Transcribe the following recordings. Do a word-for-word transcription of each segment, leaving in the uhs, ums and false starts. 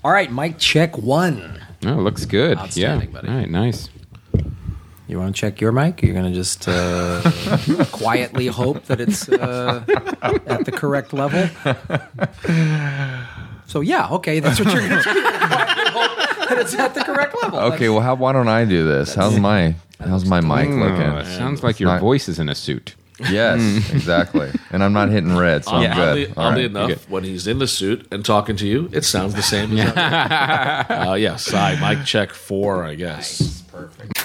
All right, mic check one. Oh, looks good. Outstanding, Yeah. buddy. All right, nice. You want to check your mic? You're going to just uh, quietly hope that it's uh, at the correct level? So, yeah, okay, that's what you're going to do. Quietly hope that it's at the correct level. Okay, well, how, why don't I do this? How's my how's my mic Oh, looking? it sounds like your not- voice is in a suit. Yes, exactly. And I'm not hitting red, so I'm Oddly, good. All oddly right. enough, when he's in the suit and talking to you, it sounds the same as ever. uh, yeah, Sai, mic check four, I guess. Perfect.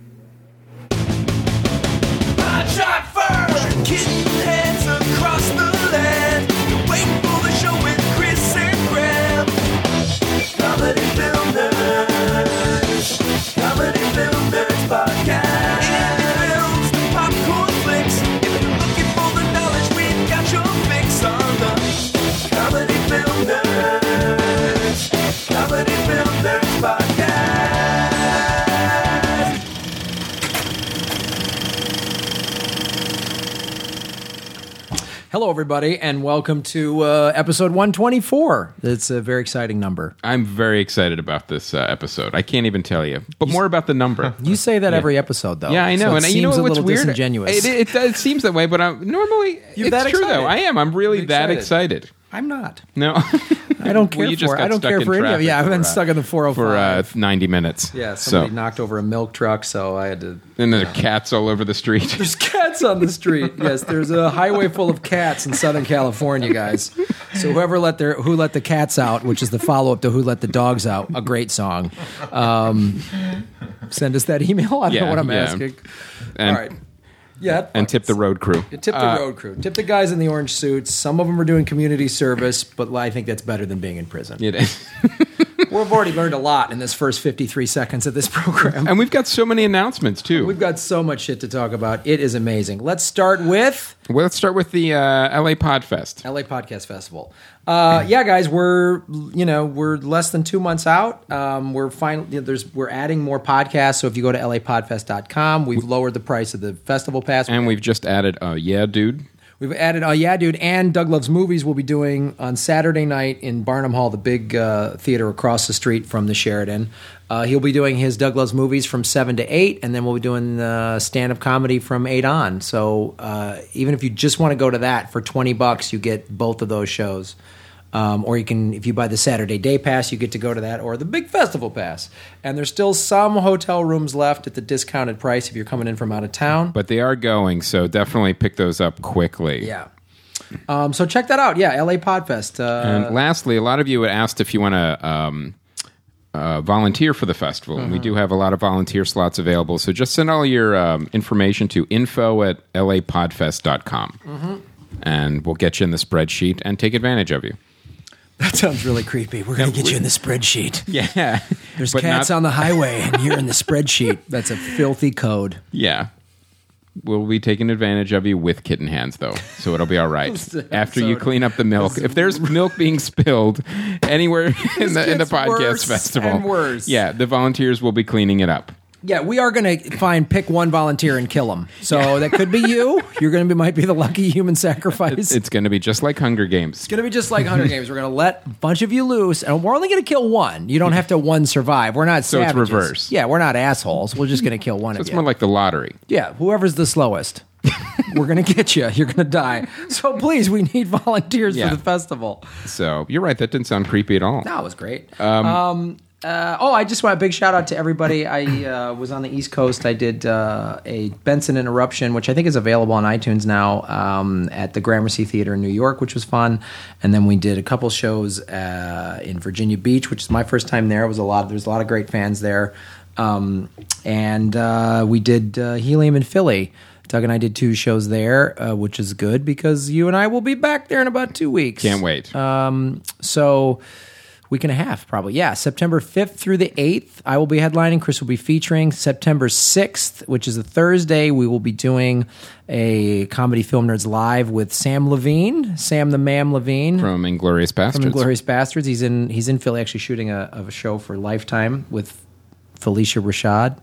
Shot first, kitten heads across the land. You're waiting for the show with Chris and Graham. Comedy Film Nerds, Comedy Film Nerds Podcast. Indie films, the popcorn flicks. If you're looking for the knowledge, we've got your fix on the Comedy Film Nerds, Comedy Film Nerds Podcast. Hello, everybody, and welcome to uh, episode one twenty-four. It's a very exciting number. I'm very excited about this uh, episode. I can't even tell you, but more about the number. You say that every episode, though. Yeah, I know. So it and seems you know a what's little weird? disingenuous. It, it, it seems that way, but I'm, normally You're it's that true, excited. though. I am. I'm really You're that excited. excited. I'm not. No. I don't care Well, you just for. got I don't stuck care in for any of traffic it. Yeah, I've for, been uh, stuck in the four oh For uh, five. ninety minutes. Yeah, somebody So, knocked over a milk truck, so I had to. and there are cats all over the street. There's cats on the street. Yes, there's a highway full of cats in Southern California, guys. So whoever let their who let the cats out, which is the follow up to Who Let the Dogs Out, a great song. Um, send us that email. I don't Yeah, know what I'm yeah. asking. And, All right. Yeah, and tip the road crew. tip the Uh, road crew. Tip the guys in the orange suits. Some of them are doing community service, but I think that's better than being in prison. It is. We've already learned a lot in this first fifty-three seconds of this program. And we've got so many announcements, too. We've got so much shit to talk about. It is amazing. Let's start with Well, let's start with the uh, L A Podfest. L A Podcast Festival. Uh, yeah, guys, we're you know we're less than two months out. Um, we're finally you know, there's we're adding more podcasts. So if you go to L A podfest dot com, we've lowered the price of the festival pass. And we've just added, uh, yeah, dude. We've added, oh yeah, dude, and Doug Loves Movies will be doing on Saturday night in Barnum Hall, the big uh, theater across the street from the Sheridan. Uh, he'll be doing his Doug Loves Movies from seven to eight, and then we'll be doing uh, stand-up comedy from eight on. So uh, even if you just want to go to that for twenty bucks, you get both of those shows. Um, or you can, if you buy the Saturday day pass, you get to go to that, or the big festival pass. And there's still some hotel rooms left at the discounted price if you're coming in from out of town. But they are going, so definitely pick those up quickly. Yeah. Um, so check that out. Yeah, L A Podfest. Uh, And lastly, a lot of you had asked if you want to um, uh, volunteer for the festival. Mm-hmm. And we do have a lot of volunteer slots available. So just send all your um, information to info at L A podfest dot com. Mm-hmm. And we'll get you in the spreadsheet and take advantage of you. That sounds really creepy. We're going to get you in the spreadsheet. Yeah. There's But cats not- on the highway, and you're in the spreadsheet. That's a filthy code. Yeah. We'll be taking advantage of you with kitten hands, though, so it'll be all right. After you So- clean up the milk, if there's milk being spilled anywhere in the in the gets podcast worse festival, and worse. yeah, the volunteers will be cleaning it up. Yeah, we are going to find pick one volunteer and kill him. So that could be you. You're going to be might be the lucky human sacrifice. It's going to be just like Hunger Games. It's going to be just like Hunger Games. We're going to let a bunch of you loose, and we're only going to kill one. You don't have to one survive. We're not So it's savages. reverse. Yeah, we're not assholes. We're just going to kill one So of it's you. more like the lottery. Yeah, whoever's the slowest. We're going to get you. You're going to die. So please, we need volunteers Yeah. for the festival. So you're right. That didn't sound creepy at all. That was great. Um, uh, oh, I just want a big shout out to everybody. I uh, was on the East Coast. I did uh, a Benson Interruption, which I think is available on iTunes now, um, at the Gramercy Theater in New York, which was fun. And then we did a couple shows uh, in Virginia Beach, which is my first time there. It was a lot. There's a lot of great fans there. Um, and uh, we did uh, Helium in Philly. Doug and I did two shows there, uh, which is good because you and I will be back there in about two weeks. Can't wait. Um, so week and a half, probably. Yeah, September fifth through the eighth, I will be headlining. Chris will be featuring. September sixth, which is a Thursday, we will be doing a Comedy Film Nerds Live with Sam Levine, Sam the Mam Levine. From Inglourious Bastards. From Inglourious Bastards. He's in, he's in Philly actually shooting a, of a show for Lifetime with Felicia Rashad.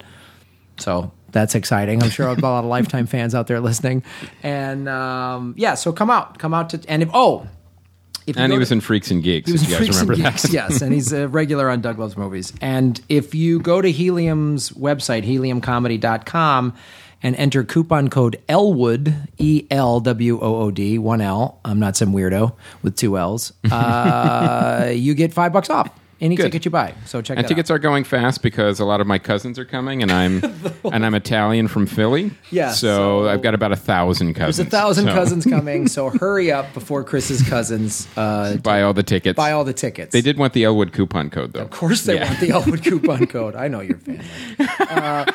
So that's exciting. I'm sure I've got a lot of Lifetime fans out there listening. And um, yeah, so come out. Come out to, and if, oh, If you And go he was to- in Freaks and Geeks, He was if you guys Freaks and remember Geeks, that. yes, and he's a regular on Doug Loves Movies. And if you go to Helium's website, helium comedy dot com, and enter coupon code Elwood, E L W O O D, one L, I'm not some weirdo with two L's, uh, you get five bucks off any Good. ticket you buy. So check And that tickets out. are going fast because a lot of my cousins are coming, and I'm and I'm Italian from Philly. Yeah, so, so- I've got about a thousand cousins. There's a thousand so cousins coming, so hurry up before Chris's cousins uh, buy all the tickets. buy all the tickets. They did want the Elwood coupon code, though. Of course they Yeah. want the Elwood coupon code. I know your family. Uh,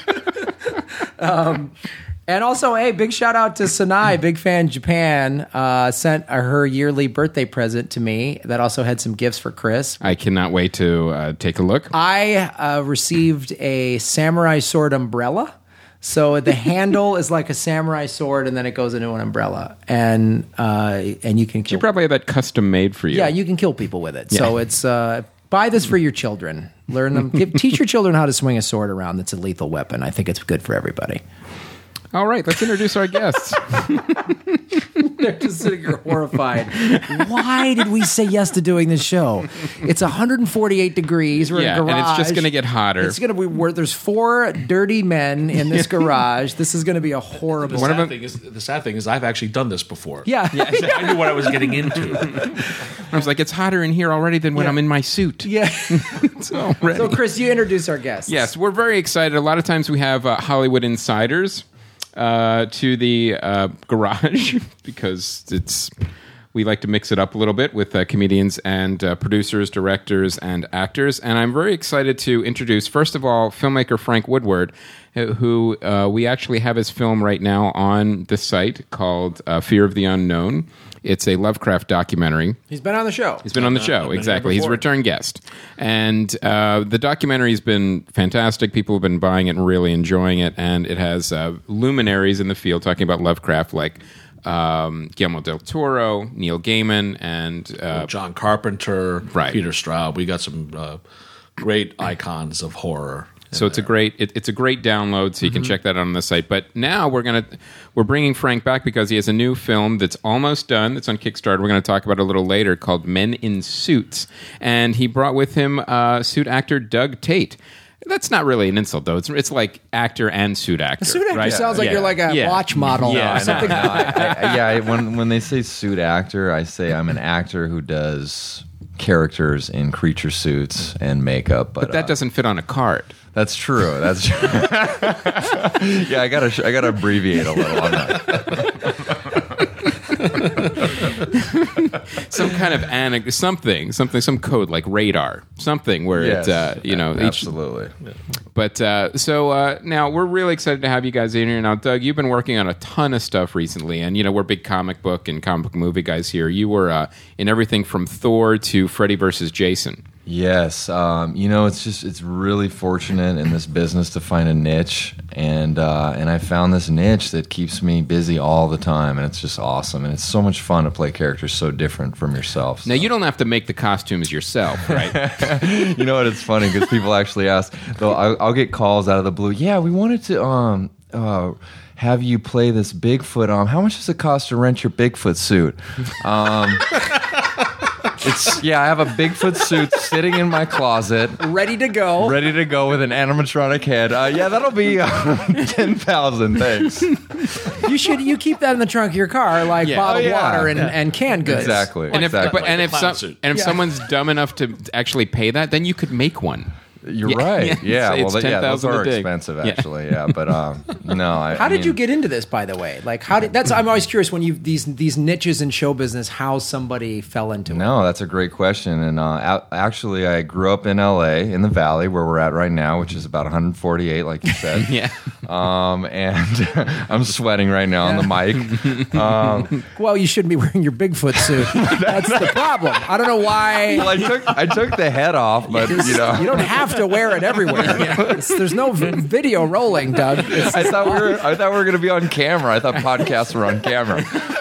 um, and also, hey, big shout out to Sanai, big fan Japan, uh, sent her yearly birthday present to me that also had some gifts for Chris. I cannot wait to uh, take a look. I uh, received a samurai sword umbrella. So the handle is like a samurai sword, and then it goes into an umbrella, and uh, and you can kill. You probably have that custom made for you. Yeah, you can kill people with it. So Yeah. it's uh, buy this for your children. Learn them. Give, teach your children how to swing a sword around. That's a lethal weapon. I think it's good for everybody. All right, let's introduce our guests. They're just sitting here horrified. Why did we say yes to doing this show? It's one hundred forty-eight degrees. We're Yeah, in a and garage. it's just gonna get hotter. It's going to be where there's four dirty men in this garage. This is going to be a horrible. The One of sad them- thing is, the sad thing is, I've actually done this before. Yeah. I knew what I was getting into. I was like, it's hotter in here already than when Yeah. I'm in my suit. Yeah. It's already. So, Chris, you introduce our guests. Yes, we're very excited. A lot of times we have uh, Hollywood insiders uh, to the uh, garage because it's we like to mix it up a little bit with uh, comedians and uh, producers, directors, and actors. And I'm very excited to introduce, first of all, filmmaker Frank Woodward, who uh, we actually have his film right now on the site called uh, Fear of the Unknown. It's a Lovecraft documentary. He's been on the show. He's been on the I've show, been here exactly. He's a before. return guest. And uh, the documentary's been fantastic. People have been buying it and really enjoying it. And it has uh, luminaries in the field talking about Lovecraft like um, Guillermo del Toro, Neil Gaiman, and uh, John Carpenter, Right. Peter Straub. We got some uh, great icons of horror. so it's a great it, it's a great download. So you can check that out on the site. But now we're gonna we're bringing Frank back because he has a new film that's almost done. That's on Kickstarter. We're going to talk about it a little later called Men in Suits, and he brought with him uh, suit actor Doug Tate. That's not really an insult, though. It's it's like actor and suit actor. Suit actor right? sounds like Yeah. you're like a Yeah. watch model Yeah, or something. No, I, I, yeah, I, when when they say suit actor, I say I'm an actor who does characters in creature suits and makeup. But, But that uh, doesn't fit on a card. That's true. That's true. Yeah, I gotta sh- I gotta abbreviate a little on that. Some kind of anec- something, something, some code like radar, something where Yes, it, uh, you know, each, absolutely. But uh, so uh, now we're really excited to have you guys in here. Now, Doug, you've been working on a ton of stuff recently, and you know we're big comic book and comic book movie guys here. You were uh, in everything from Thor to Freddy versus Jason. Yes, um, you know, it's just it's really fortunate in this business to find a niche, and uh, and I found this niche that keeps me busy all the time, and it's just awesome, and it's so much fun to play characters so different from yourself. Now so. you don't have to make the costumes yourself, right? You know what? It's funny because people actually ask. They'll, I'll, I'll get calls out of the blue. Yeah, we wanted to um uh, have you play this Bigfoot. Um, how much does it cost to rent your Bigfoot suit? Um. It's yeah, I have a Bigfoot suit sitting in my closet, Ready to go. ready to go with an animatronic head. Uh, yeah, that'll be uh, ten thousand. Thanks. You should you keep that in the trunk of your car like Yeah. bottled Oh, yeah. water and, and canned goods. Exactly. And if exactly. but, and Like if a clown some, suit. and if Yeah. someone's dumb enough to actually pay that, then you could make one. You're Yeah, right. yeah, Yeah. it's- well, it's th- yeah, those ten thousand a are day. expensive, Yeah. actually. Yeah, but uh, no. I, How I did mean, you get into this, by the way? Like, how did that's? I'm always curious when you these these niches in show business, how somebody fell into it. No, that's a great question. And uh, a- actually, I grew up in L A, in the Valley, where we're at right now, which is about one forty-eight, like you said. Yeah. Um, and I'm sweating right now on the mic. Um, Well, you shouldn't be wearing your Bigfoot suit. That's the problem. I don't know why. well, I took I took the head off, but you know, You don't have to wear it everywhere. It's- there's no v- video rolling, Doug. It's- I thought we were I thought we were going to be on camera. I thought podcasts were on camera.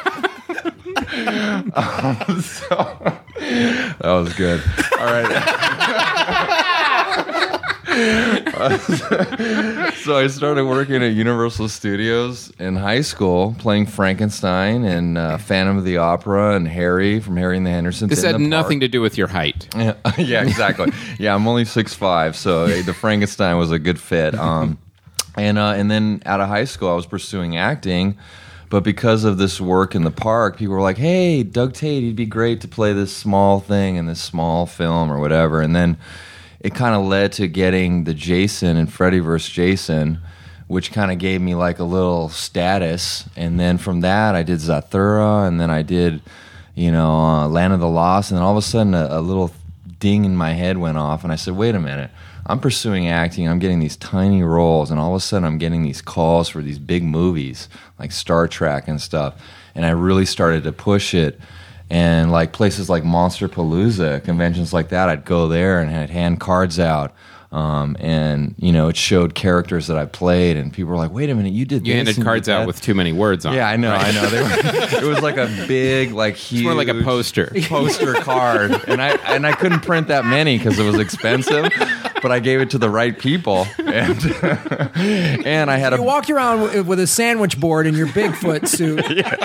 Um, so, that was good. All right. So I started working at Universal Studios in high school, playing Frankenstein and uh, Phantom of the Opera and Harry from Harry and the Hendersons. This had nothing to do with your height. Yeah, yeah, exactly. Yeah, I'm only six five, so the Frankenstein was a good fit. Um, and uh, and then out of high school, I was pursuing acting, but because of this work in the park, people were like, "Hey, Doug Tate, he'd be great to play this small thing in this small film or whatever." And then it kind of led to getting the Jason and Freddy versus. Jason, which kind of gave me like a little status. And then from that, I did Zathura, and then I did, you know, uh, Land of the Lost, and then all of a sudden a, a little ding in my head went off, and I said, wait a minute, I'm pursuing acting, I'm getting these tiny roles, and all of a sudden I'm getting these calls for these big movies, like Star Trek and stuff, and I really started to push it. And like places like Monsterpalooza, conventions like that, I'd go there and I'd hand cards out. Um, and, you know, it showed characters that I played, and people were like, wait a minute, you did You this handed and cards did out that. with too many words on Yeah, I know, right? I know. They were, it was like a big, like huge... It's more like a poster. Poster card. And I and I couldn't print that many because it was expensive, but I gave it to the right people. And, and I had a... You walked around w- with a sandwich board in your Bigfoot suit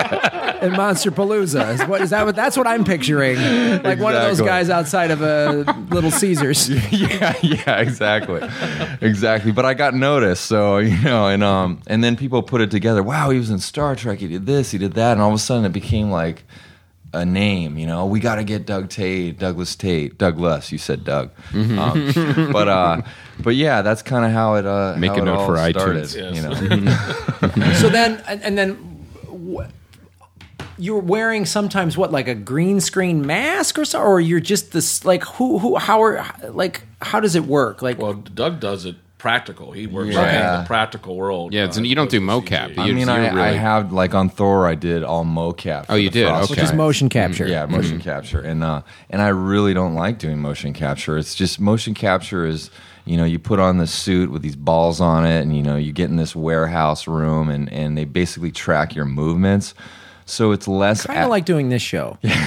in Monsterpalooza. Is, what, is that what? That's what I'm picturing. Like one of those Exactly. guys outside of a Little Caesars. yeah, yeah, exactly, exactly. But I got noticed, so you know, and um, and then people put it together. Wow, he was in Star Trek. He did this, he did that, and all of a sudden it became like a name. You know, we got to get Doug Tate, Douglas Tate, Douglas. You said Doug, Mm-hmm. um, but uh, but yeah, that's kind of how it uh, Make how a it note all for started, iTunes. Yes. You know, So then, and, and then, wh- you're wearing sometimes what, like a green screen mask or so, or you're just this like who who how are like how does it work? Like, Well, Doug does it practical. He works Yeah. in the practical world. Yeah, uh, it's, you don't do opposed to mocap. C G. You- I mean, you're I, I really- have like on Thor, I did all mocap. for Oh, you the did? Frost Okay. which is Giant. motion capture. Yeah, motion capture, and uh, and I really don't like doing motion capture. It's just motion capture is, you know, you put on the suit with these balls on it, and you know, you get in this warehouse room, and and they basically track your movements. So it's less Kind of a- like doing this show. In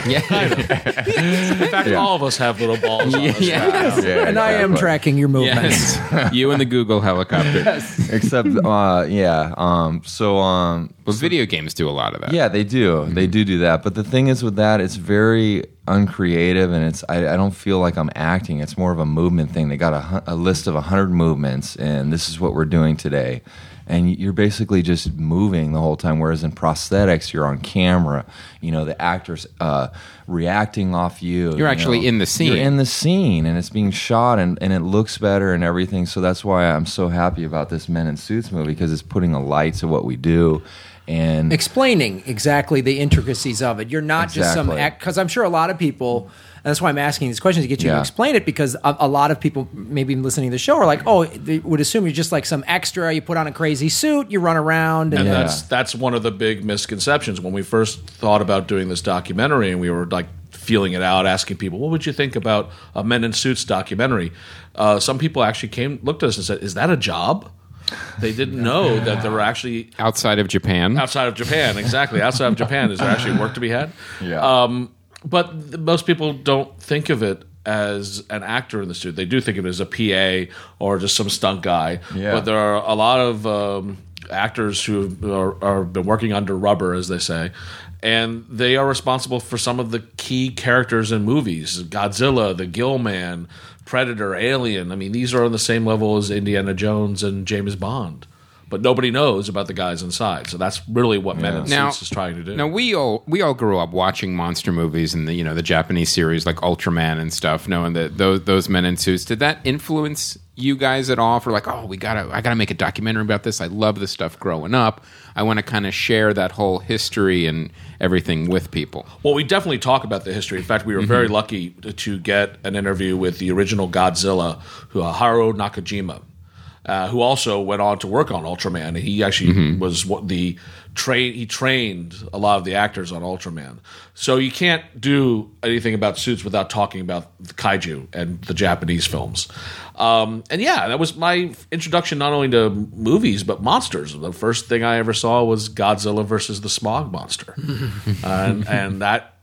fact, all of us have little balls on us. Yeah. right now. Yeah, And I am exactly. tracking your movements. Yes. You and the Google helicopter. Except, uh, yeah. Um, so, um, Well, video games do a lot of that. yeah, they do. They do do that. But the thing is with that, it's very uncreative, and it's I, I don't feel like I'm acting. It's more of a movement thing. They got a, hu- a list of one hundred movements, and this is what we're doing today. And you're basically just moving the whole time, whereas in prosthetics, you're on camera. You know, the actor's uh, reacting off you. You're you actually know. in the scene. You're in the scene, and it's being shot, and, and it looks better and everything. So that's why I'm so happy about this Men in Suits movie, because it's putting a light to what we do. And Explaining exactly the intricacies of it. You're not just some Exactly. act, because I'm sure a lot of people, and that's why I'm asking these questions to get you to Yeah. explain it, because a, a lot of people maybe listening to the show are like, oh, they would assume you're just like some extra, you put on a crazy suit, you run around. And And Yeah. that's that's one of the big misconceptions. When we first thought about doing this documentary, and we were like feeling it out, asking people, "What would you think about a Men in Suits documentary?" Uh, some people actually came, looked at us, and said, "Is that a job?" They didn't know that there were actually Outside of Japan. outside of Japan. Exactly, outside of Japan, is there actually work to be had? Yeah. Um, but th- most people don't think of it as an actor in the suit. They do think of it as a P A or just some stunt guy. Yeah. But there are a lot of um, actors who are, are been working under rubber, as they say, and they are responsible for some of the key characters in movies: Godzilla, the Gill Man, Predator, Alien. I mean, these are on the same level as Indiana Jones and James Bond. But nobody knows about the guys inside. So that's really what Men in Now- Suits is trying to do. Now we all we all grew up watching monster movies and the you know the Japanese series like Ultraman and stuff, knowing that those those Men in Suits. Did that influence you guys at all? For like, oh, we gotta I gotta make a documentary about this. I love this stuff growing up. I want to kind of share that whole history and everything with people. Well, we definitely talk about the history. In fact, we were very lucky to, to get an interview with the original Godzilla, who uh, Haruo Nakajima, uh, who also went on to work on Ultraman. He actually was what the train. He trained a lot of the actors on Ultraman. So you can't do anything about suits without talking about the kaiju and the Japanese films. Um, and yeah, that was my introduction not only to movies but monsters. The first thing I ever saw was Godzilla versus the Smog Monster, and and that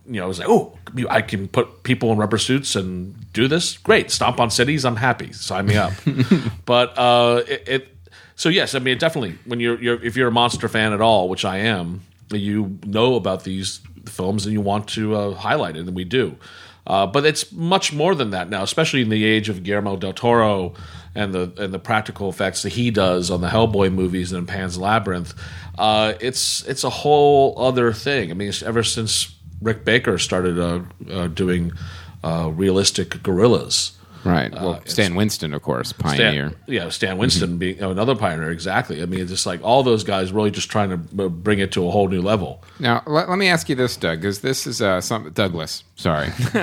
you know, it was like, oh, I can put people in rubber suits and do this. Great, stomp on cities. I'm happy. Sign me up. But uh, it, it. So yes, I mean, definitely. When you're, you're if you're a monster fan at all, which I am, you know about these films and you want to uh, highlight it, and we do. Uh, but it's much more than that now, especially in the age of Guillermo del Toro and the and the practical effects that he does on the Hellboy movies and Pan's Labyrinth. Uh, it's it's a whole other thing. I mean, it's ever since Rick Baker started uh, uh, doing uh, realistic gorillas. Right. Well, uh, Stan Winston, of course, pioneer. Stan, yeah, Stan Winston mm-hmm. being you know, another pioneer, exactly. I mean, it's just like all those guys really just trying to bring it to a whole new level. Now, let, let me ask you this, Doug, because this is uh, some Douglas. Sorry. no,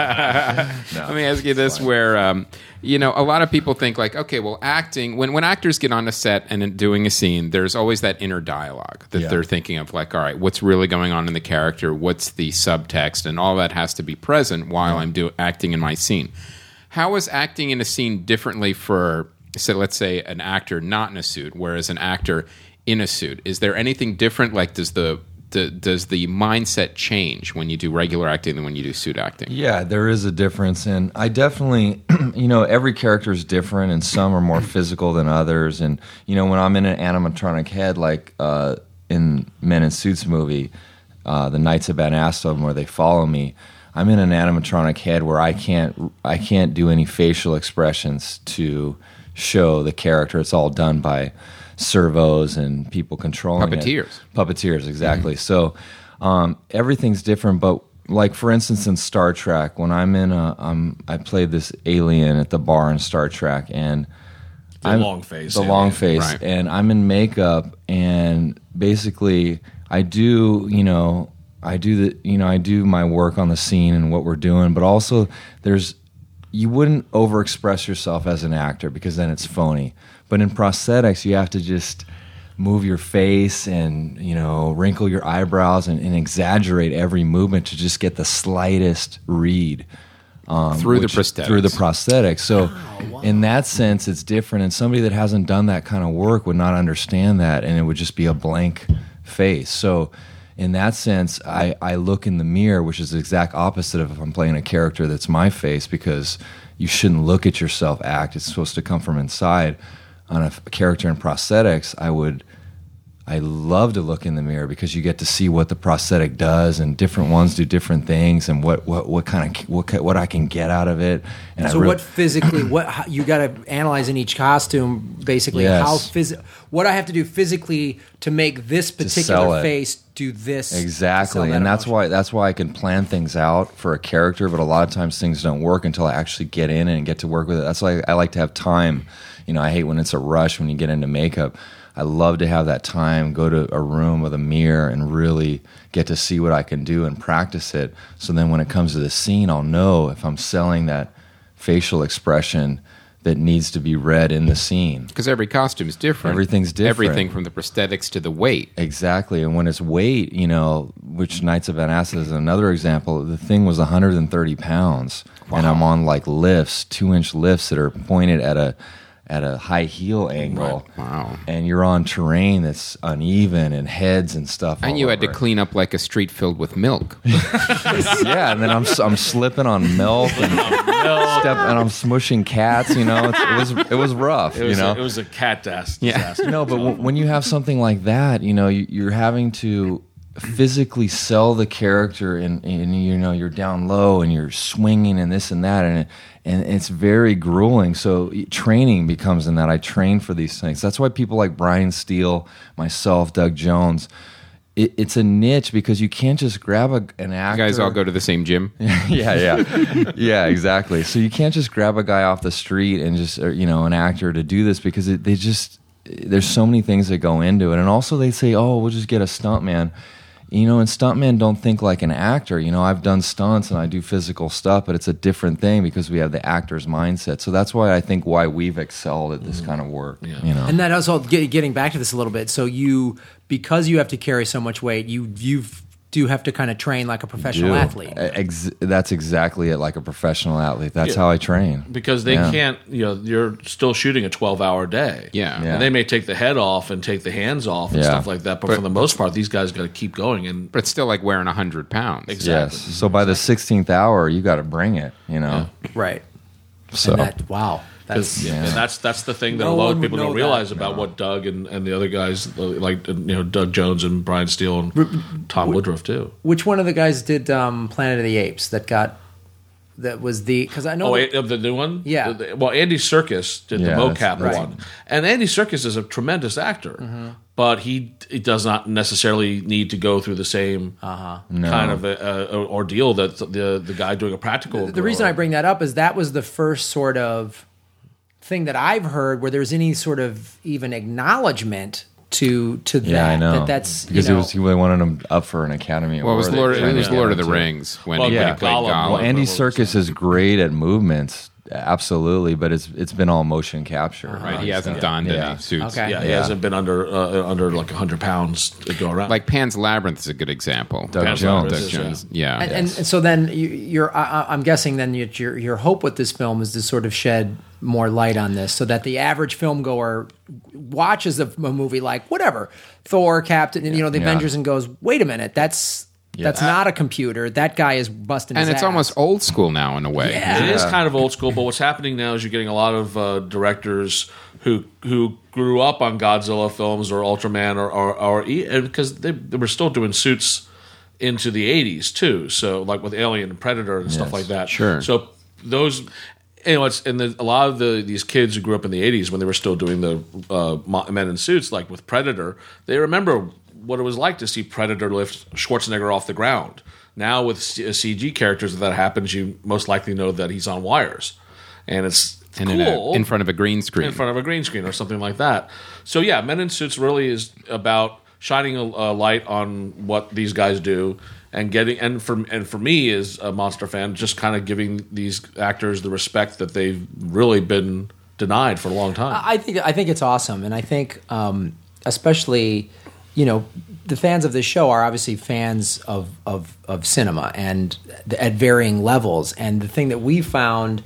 let me ask you this, fine. where um, you know a lot of people think like, okay, well, acting when when actors get on a set and doing a scene, there's always that inner dialogue that yeah. they're thinking of, like, all right, what's really going on in the character? What's the subtext? And all that has to be present while yeah. I'm do- acting in my scene. How is acting in a scene differently for, say, let's say, an actor not in a suit, whereas an actor in a suit? Is there anything different? Like, does the, the does the mindset change when you do regular acting than when you do suit acting? Yeah, there is a difference, and I definitely, you know, every character is different, and some are more physical than others. And you know, when I'm in an animatronic head, like uh, in Men in Suits movie, uh, the Knights of Van Aston, where they follow me. I'm in an animatronic head where I can't I can't do any facial expressions to show the character. It's all done by servos and people controlling Puppeteers. it. Puppeteers, exactly. Mm-hmm. So um, everything's different. But like for instance, in Star Trek, when I'm in a um, I played this alien at the bar in Star Trek, and the I'm, long face, the alien. long face, right. and I'm in makeup, and basically I do you know. I do the, you know, I do my work on the scene and what we're doing, but also there's, you wouldn't overexpress yourself as an actor because then it's phony. But in prosthetics, you have to just move your face and, you know, wrinkle your eyebrows and, and exaggerate every movement to just get the slightest read. Um, through which, the prosthetics. Through the prosthetics. So oh, wow. in that sense, it's different. And somebody that hasn't done that kind of work would not understand that, and it would just be a blank face. So in that sense, I, I look in the mirror, which is the exact opposite of if I'm playing a character that's my face, because you shouldn't look at yourself act. It's supposed to come from inside. On a, a character in prosthetics, I would, I love to look in the mirror because you get to see what the prosthetic does, and different ones do different things, and what, what, what kind of what what I can get out of it. And so, I re- what physically, what how, you got to analyze in each costume, basically Yes. how phys- what I have to do physically to make this sell particular it. face do this Exactly, that and that's emotion. why that's why I can plan things out for a character, but a lot of times things don't work until I actually get in and get to work with it. That's why I like to have time. You know, I hate when it's a rush when you get into makeup. I love to have that time, go to a room with a mirror and really get to see what I can do and practice it. So then when it comes to the scene, I'll know if I'm selling that facial expression that needs to be read in the scene. Because every costume is different. Everything's different. Everything from the prosthetics to the weight. Exactly. And when it's weight, you know, which Knights of Van Aston is another example, the thing was one hundred thirty pounds. Wow. And I'm on like lifts, two inch lifts that are pointed at a at a high heel angle. Right. Wow. And you're on terrain that's uneven and heads and stuff. And all you had to over it. clean up like a street filled with milk. Yeah, and then I'm I'm slipping on milk and step, and I'm smushing cats. You know, it's, it was it was rough. It was, you know, a, it was a cat das- Yeah. disaster. no, but w- when you have something like that, you know, you, you're having to physically sell the character, and, and you know, you're down low and you're swinging and this and that, and it, and it's very grueling. So training becomes in that. I train for these things. That's why people like Brian Steele, myself, Doug Jones. It, it's a niche because you can't just grab a, an actor. You guys all go to the same gym? yeah, yeah, yeah, exactly. So you can't just grab a guy off the street and just, or, you know, an actor to do this, because it, they just, there's so many things that go into it. And also they say, oh, we'll just get a stuntman. You know, and stuntmen don't think like an actor. You know, I've done stunts and I do physical stuff, but it's a different thing because we have the actor's mindset. So that's why I think why we've excelled at this kind of work. Yeah. You know, And that also get, getting back to this a little bit. So you, because you have to carry so much weight, you you've do have to kind of train like a professional Do. athlete. Ex- that's exactly it, like a professional athlete. That's Yeah. how I train. because they Yeah. can't, you know, you're still shooting a twelve-hour day. Yeah. Yeah. And they may take the head off and take the hands off and Yeah. stuff like that, but, for the most part, these guys got to keep going. And But it's still like wearing one hundred pounds. Exactly. Yes. So by the sixteenth hour, you got to bring it. You know. Right. So And that, wow. That's, yeah. and that's that's the thing that No a lot one of would people don't know realize that. about what Doug and, and the other guys uh, like you know Doug Jones and Brian Steele and Tom Woodruff do. Which one of the guys did um, Planet of the Apes that got, that was the, because I know. Oh, that- of the new one? Yeah. The- the- well, Andy Serkis did Yeah, the that's- mocap that's- one. And Andy Serkis is a tremendous actor, Mm-hmm. but he, he does not necessarily need to go through the same Uh-huh. kind of a, a, ordeal that the the guy doing a practical. The reason I bring that up is that was the first sort of thing that I've heard where there's any sort of even acknowledgement to to that. Yeah, I know. That that's because you know, it was they wanted him up for an Academy Well, it was Award. Lord, They it tried was to get Lord him of the to- Rings when Well, he, yeah, when he played Gollum. Gollum. Well, Andy What was Serkis is great at movements, absolutely, but it's it's been all motion capture. Right, he hasn't donned Yeah. any suits. Okay. Yeah, he Yeah. hasn't been under uh, under like hundred pounds to go around. Like Pan's Labyrinth is a good example. Doug Pan's Jones. Labyrinth Doug is, Jones. Yeah. and, and, and so then you, you're I, I- I'm guessing then you, your your hope with this film is to sort of shed more light on this, so that the average film goer watches a, a movie like whatever Thor, Captain, and you know the Yeah. Avengers, and goes, wait a minute, that's that's not a computer. That guy is busting. and his it's ass. almost old school now in a way. Yeah. It is kind of old school, but what's happening now is you're getting a lot of uh, directors who who grew up on Godzilla films or Ultraman or or, or e- and because they, they were still doing suits into the eighties too. So like with Alien and Predator and stuff Yes. like that. Sure. So those. You know, it's and the, a lot of the these kids who grew up in the eighties when they were still doing the uh, mo- men in suits, like with Predator, they remember what it was like to see Predator lift Schwarzenegger off the ground. Now with C- C G characters, if that happens, you most likely know that he's on wires, and it's And cool in, a, in front of a green screen. in front of a green screen or something like that. So yeah, Men in Suits really is about shining a, a light on what these guys do and getting and for and for me as a monster fan, just kind of giving these actors the respect that they've really been denied for a long time. I think I think it's awesome, and I think um, especially, you know, the fans of this show are obviously fans of of, of cinema and th- at varying levels. And the thing that we found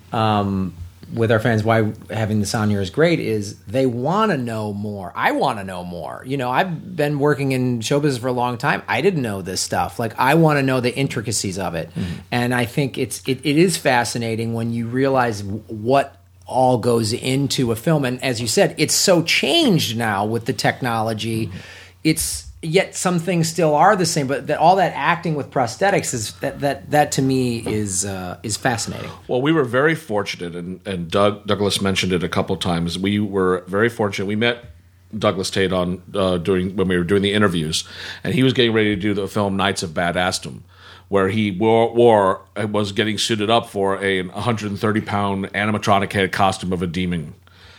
um, with our fans, why having this on here is great, is they want to know more. I want to know more. You know, I've been working in show business for a long time. I didn't know this stuff. Like, I want to know the intricacies of it, and I think it's it, it is fascinating when you realize w- what all goes into a film. And as you said, it's so changed now with the technology. It's yet some things still are the same, but that all that acting with prosthetics is that that that to me is uh, is fascinating. Well, we were very fortunate, and, and Doug Douglas mentioned it a couple times. We were very fortunate. We met Douglas Tate on uh, during when we were doing the interviews, and he was getting ready to do the film Knights of Badassdom, where he wore, wore was getting suited up for a one hundred thirty pound animatronic head costume of a demon.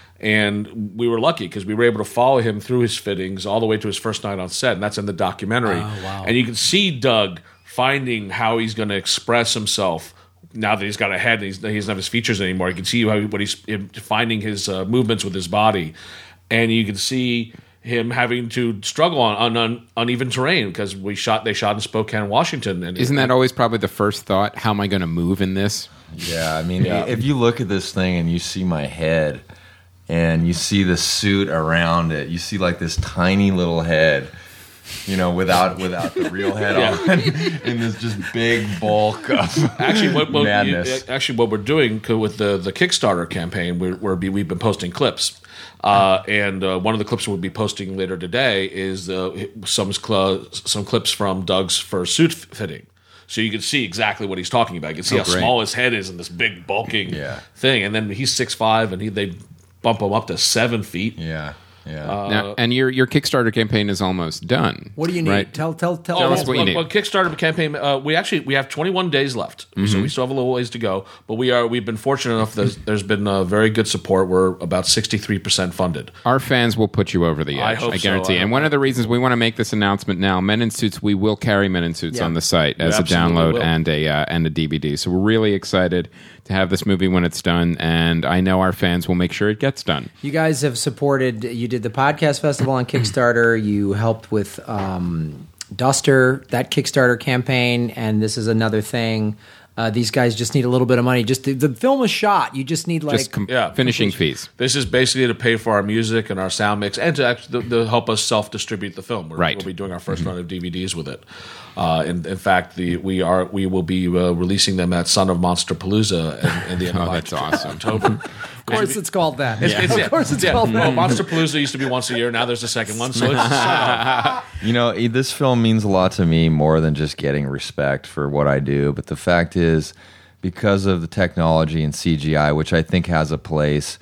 And we were lucky because we were able to follow him through his fittings all the way to his first night on set, and that's in the documentary. Oh, wow. And you can see Doug finding how he's going to express himself now that he's got a head and he's, he doesn't have his features anymore. You can see how what he's finding his uh, movements with his body, and you can see him having to struggle on, on, on uneven terrain because we shot they shot in Spokane, Washington. And Isn't that always probably the first thought? How am I going to move in this? Yeah, I mean, if you look at this thing and you see my head and you see the suit around it, you see like this tiny little head, you know, without without the real head Yeah. on, and this just big bulk of actually what, what madness. you- actually what we're doing co- with the the Kickstarter campaign, we're, we're be, we've been posting clips. Uh, and uh, one of the clips we'll be posting later today is uh, some cl- some clips from Doug's first suit f- fitting. So you can see exactly what he's talking about. You can see Oh, how great. small his head is in this big bulking Yeah. thing. And then he's six five, and he they bump him up to seven feet. Yeah, yeah. Uh, Now, and your your Kickstarter campaign is almost done. What do you need? Right? Tell tell tell Tell us. us what you well, need. well, Kickstarter campaign. Uh, we actually we have twenty-one days left, Mm-hmm. so we still have a little ways to go. But we are we've been fortunate enough that there's been uh, very good support. We're about sixty-three percent funded. Our fans will put you over the edge. I I, hope so. guarantee. I and hope- one of the reasons we want to make this announcement now, Men in Suits, we will carry Men in Suits Yeah. on the site as a absolutely download will. and a uh, and a D V D. So we're really excited to have this movie when it's done, and I know our fans will make sure it gets done. You guys have supported. You did the podcast festival on Kickstarter. You helped with um, Duster, that Kickstarter campaign, and this is another thing. Uh, these guys just need a little bit of money. Just the, the film is shot. You just need like Just com- Yeah. finishing fees. This is basically to pay for our music and our sound mix, and to actually to, to help us self-distribute the film. We're, Right. We'll be doing our 1st run of D V Ds with it. Uh, in, in fact, the we are we will be uh, releasing them at Son of Monster Palooza in, in the end Oh, of that's Oct- awesome. October. Of course, it's called that. It's- of yeah. course, it's yeah. called Well, that. Monster Palooza used to be once a year. Now there's a second one. So it's You know, eh, this film means a lot to me more than just getting respect for what I do. But the fact is, because of the technology and C G I, which I think has a place,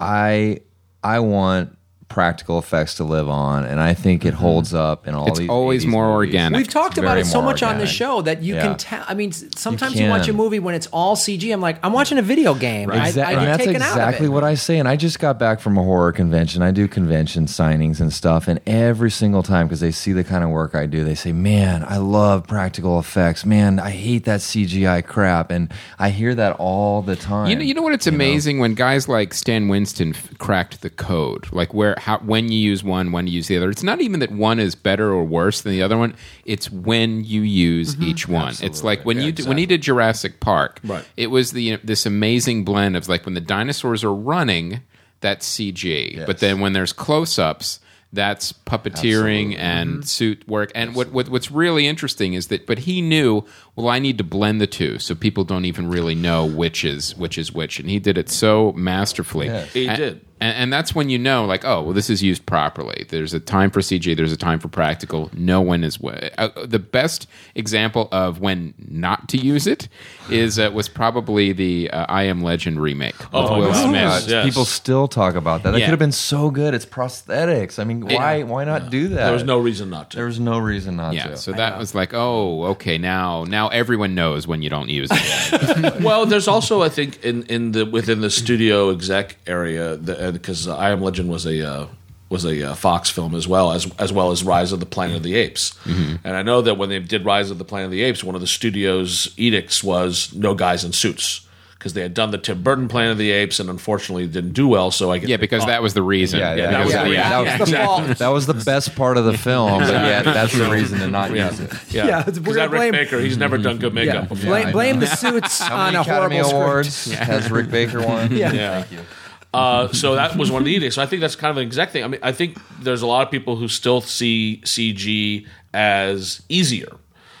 I I want practical effects to live on, and I think it holds up in all It's these. always eighties more movies. organic. We've talked It's about very it so more much on the organic. show that you Yeah. can tell. I mean, s- sometimes you, watch a can. movie when it's all C G. I'm like, I'm watching a video game. I, Exactly. I and get that's taken out of exactly it. what I say. And I just got back from a horror convention. I do convention signings and stuff. And every single time, because they see the kind of work I do, they say, man, I love practical effects. Man, I hate that C G I crap. And I hear that all the time. You know, you know what? It's amazing when guys like Stan Winston f- cracked the code, like where, how, when you use one, when you use the other. It's not even that one is better or worse than the other one. It's when you use Mm-hmm. each one. It's like when Yeah, you d when he did Jurassic Park. Right. It was the this amazing blend of like when the dinosaurs are running, that's C G, Yes. but then when there's close-ups, that's puppeteering and suit work. And what, what what's really interesting is that, but he knew, well, I need to blend the two so people don't even really know which is which is which, and he did it so masterfully. Yes. He And- did. And, and that's when you know, like, oh, well, this is used properly. There's a time for C G. There's a time for practical. No one is. Uh, the best example of when not to use it is uh, was probably the uh, I Am Legend remake with Oh, Will my Smith. gosh. Yes. People still talk about that. That Yeah. could have been so good. It's prosthetics. I mean, why why not do that? There was no reason not to. There was no reason not Yeah, to. so that was like, oh, okay, now now everyone knows when you don't use it. Well, there's also, I think, in, in the within the studio exec area, because I Am Legend was a uh, was a uh, Fox film as well as as well as Rise of the Planet of the Apes. Mm-hmm. And I know that when they did Rise of the Planet of the Apes, one of the studio's edicts was no guys in suits. Because they had done the Tim Burton Planet of the Apes and unfortunately it didn't do well, so I get Yeah, because that was the reason. Yeah, Yeah, that, that was was the the- reason. yeah, That was- the fault. that was the best part of the film, but yet that's the reason to not use it. yeah, Yeah, we're because gonna that Rick blame- Baker, he's never done good makeup Yeah. before. Blame, I blame know. the suits How on many a Academy horrible Awards script. has Rick Baker won? Yeah. Yeah. Thank you. Uh, so that was one of the edicts. So I think that's kind of an exact thing. I mean, I think there's a lot of people who still see C G as easier.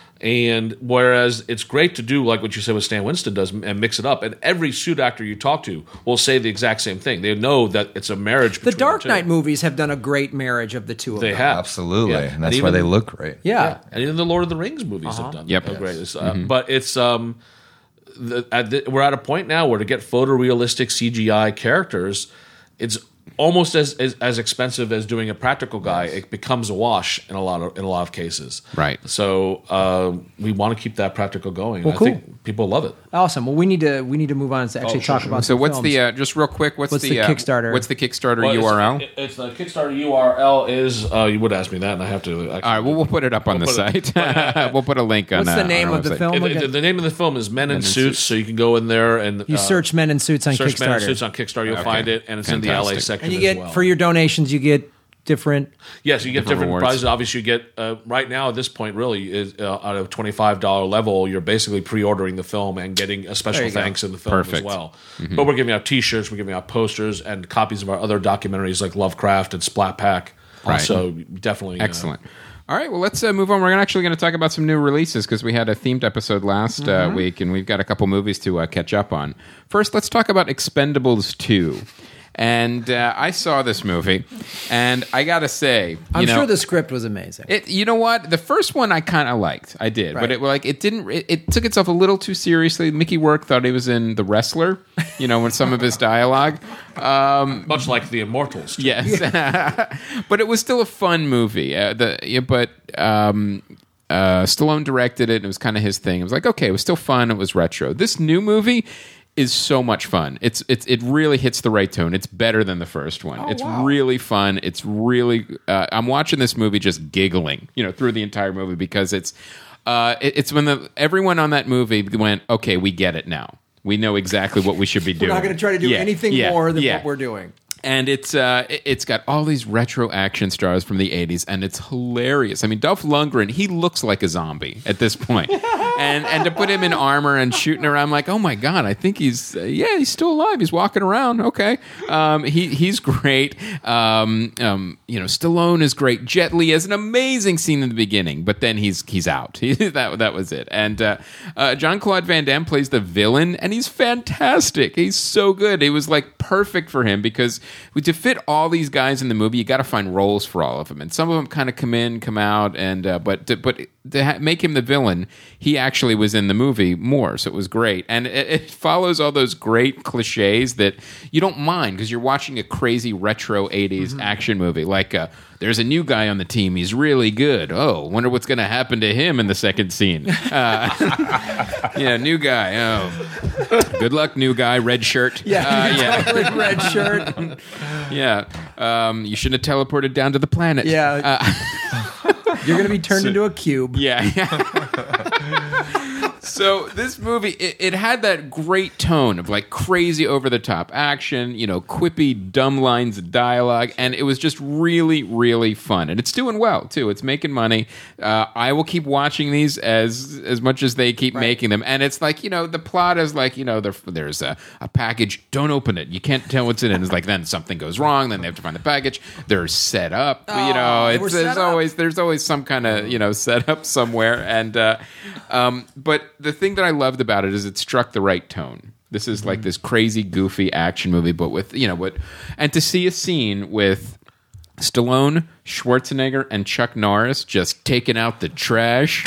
And whereas it's great to do like what you said what Stan Winston does and mix it up, and every suit actor you talk to will say the exact same thing. They know that it's a marriage The between Dark two. Knight movies have done a great marriage of the two of They them. have. Absolutely. Yeah. And that's And why even- they look great. Yeah. Yeah, and even the Lord of the Rings movies have done Yep. a great. It's, uh, But it's um, the, at the, we're at a point now where to get photorealistic C G I characters, it's almost as, as as expensive as doing a practical guy. It becomes a wash in a lot of in a lot of cases. Right. So uh, we want to keep that practical going. Well, I cool. think people love it. Awesome. Well, we need to we need to move on to actually Oh, sure, talk sure. about So some what's films. the uh, just real quick? What's, What's the uh, Kickstarter? What's the Kickstarter Well, U R L? It's, it's the Kickstarter U R L is uh, you would ask me that, and I have to. Actually, All right, well, we'll put it up on the We'll put it- site. We'll put a link on. What's uh, the on name our of the website. film? It- again? the, the name of the film is Men in in Suits, Suits. so you can go in there and You uh, search Men in Suits on search Kickstarter. Men in Suits on Kickstarter. You'll Okay. find it, and it's in the L A Fantastic. section and you as get well. for your donations, you get different. Yes, you get Different different rewards. prizes. Obviously, you get uh, right now at this point, really, is uh, out of twenty-five dollars level, you're basically pre-ordering the film and getting a special There you go. thanks in the film Perfect. as well. But we're giving out T-shirts, we're giving out posters, and copies of our other documentaries like Lovecraft and Splat Pack. Right. So definitely uh, Excellent. All right, well, let's uh, move on. We're actually going to talk about some new releases because we had a themed episode last uh, week, and we've got a couple movies to uh, catch up on. First, let's talk about Expendables two. And uh, I saw this movie, and I got to say, you I'm know, sure the script was amazing. It, you know what? The first one I kind of liked. I did, Right. but it like it didn't. It, it took itself a little too seriously. Mickey Rourke thought he was in The Wrestler. You know, with some of his dialogue. much like the Immortals. Yes, but it was still a fun movie. Uh, the yeah, but um, uh, Stallone directed it. And it was kind of his thing. It was like okay, it was still fun. It was retro. This new movie is so much fun. It's it's it really hits the right tone. It's better than the first one. it's really fun. It's really. Uh, I'm watching this movie just giggling, you know, through the entire movie because it's uh, it, it's when the everyone on that movie went, okay, we get it now. We know exactly what we should be doing. We're not going to try to do Yeah, anything yeah, more than yeah. what we're doing. And it's uh, it- it's got all these retro action stars from the eighties, and it's hilarious. I mean, Dolph Lundgren, he looks like a zombie at this point. and and to put him in armor and shooting around, I'm like, oh my god, I think he's uh, yeah, he's still alive. He's walking around. Okay, um, he he's great. Um, um, you know, Stallone is great. Jet Li has an amazing scene in the beginning, but then he's he's out. He, that that was it. And uh, uh, Jean-Claude Van Damme plays the villain, and he's fantastic. He's so good. It was like perfect for him because to fit all these guys in the movie, you got to find roles for all of them, and some of them kind of come in, come out, and uh, but to, but to ha- make him the villain, he actually was in the movie more, so it was great. And it, it follows all those great cliches that you don't mind because you're watching a crazy retro eighties Mm-hmm. action movie. Like uh, there's a new guy on the team, he's really good. Oh, wonder what's going to happen to him in the second scene. Uh, yeah, new guy. Oh, good luck, new guy. Red shirt. Yeah, uh, yeah. totally red shirt. Yeah, um, you shouldn't have teleported down to the planet. Yeah. Uh, You're going to be turned into a cube. yeah, yeah. So this movie, it, it had that great tone of like crazy over the top action, you know, quippy, dumb lines of dialogue, and it was just really, really fun. And it's doing well too. It's making money. Uh, I will keep watching these as as much as they keep making them. And it's like, you know, the plot is like, you know, there, there's a, a package. Don't open it. You can't tell what's in it. It's like then something goes wrong. Then they have to find the package. They're set up. Oh, you know, they were it's set there's up. always there's always some kind of you know setup somewhere. And uh, um, but the thing that I loved about it is it struck the right tone. This is like this crazy, goofy action movie, but with you know what, and to see a scene with Stallone, Schwarzenegger, and Chuck Norris just taking out the trash.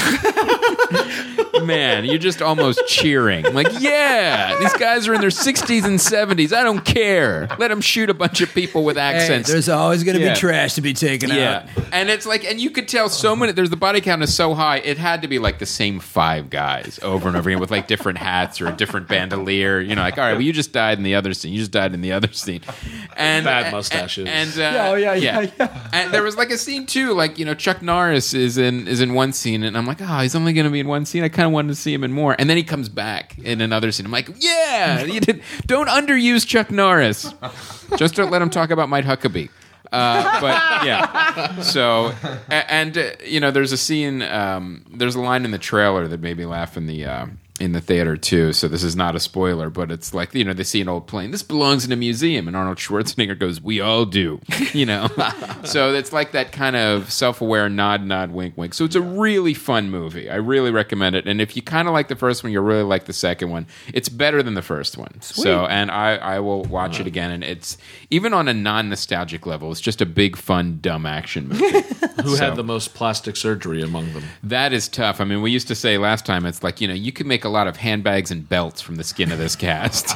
Man, you're just almost cheering. Like, yeah, these guys are in their sixties and seventies. I don't care. Let them shoot a bunch of people with Hey, accents. there's always going to Yeah. be trash to be taken Yeah, out. and it's like, and you could tell so many. There's the body count is so high. It had to be like the same five guys over and over again with like different hats or a different bandolier. You know, like all right, well, you just died in the other scene. You just died in the other scene, and Bad and- mustaches. And, and uh, Oh, yeah, yeah, yeah. And there was like a scene too, like you know, Chuck Norris is in is in one scene, and I'm like, oh, he's only going to be in one scene. I kind of wanted to see him in more, and then he comes back in another scene. I'm like, yeah, you did, don't underuse Chuck Norris. Just don't let him talk about Mike Huckabee. Uh, but yeah, so a- and uh, you know, there's a scene, um, there's a line in the trailer that made me laugh in the uh, in the theater too. So this is not a spoiler, but it's like you know they see an old plane. This belongs in a museum, and Arnold Schwarzenegger goes, "We all do," you know. So it's like that kind of self-aware nod, nod, wink, wink. So it's a really fun movie. I really recommend it. And if you kind of like the first one, you really like the second one. It's better than the first one. So and I I will watch it again. And it's even on a non-nostalgic level, it's just a big, fun, dumb action movie. Who So- had the most plastic surgery among them? That is tough. I mean, we used to say last time, it's like, you know, you could make a lot of handbags and belts from the skin of this cast.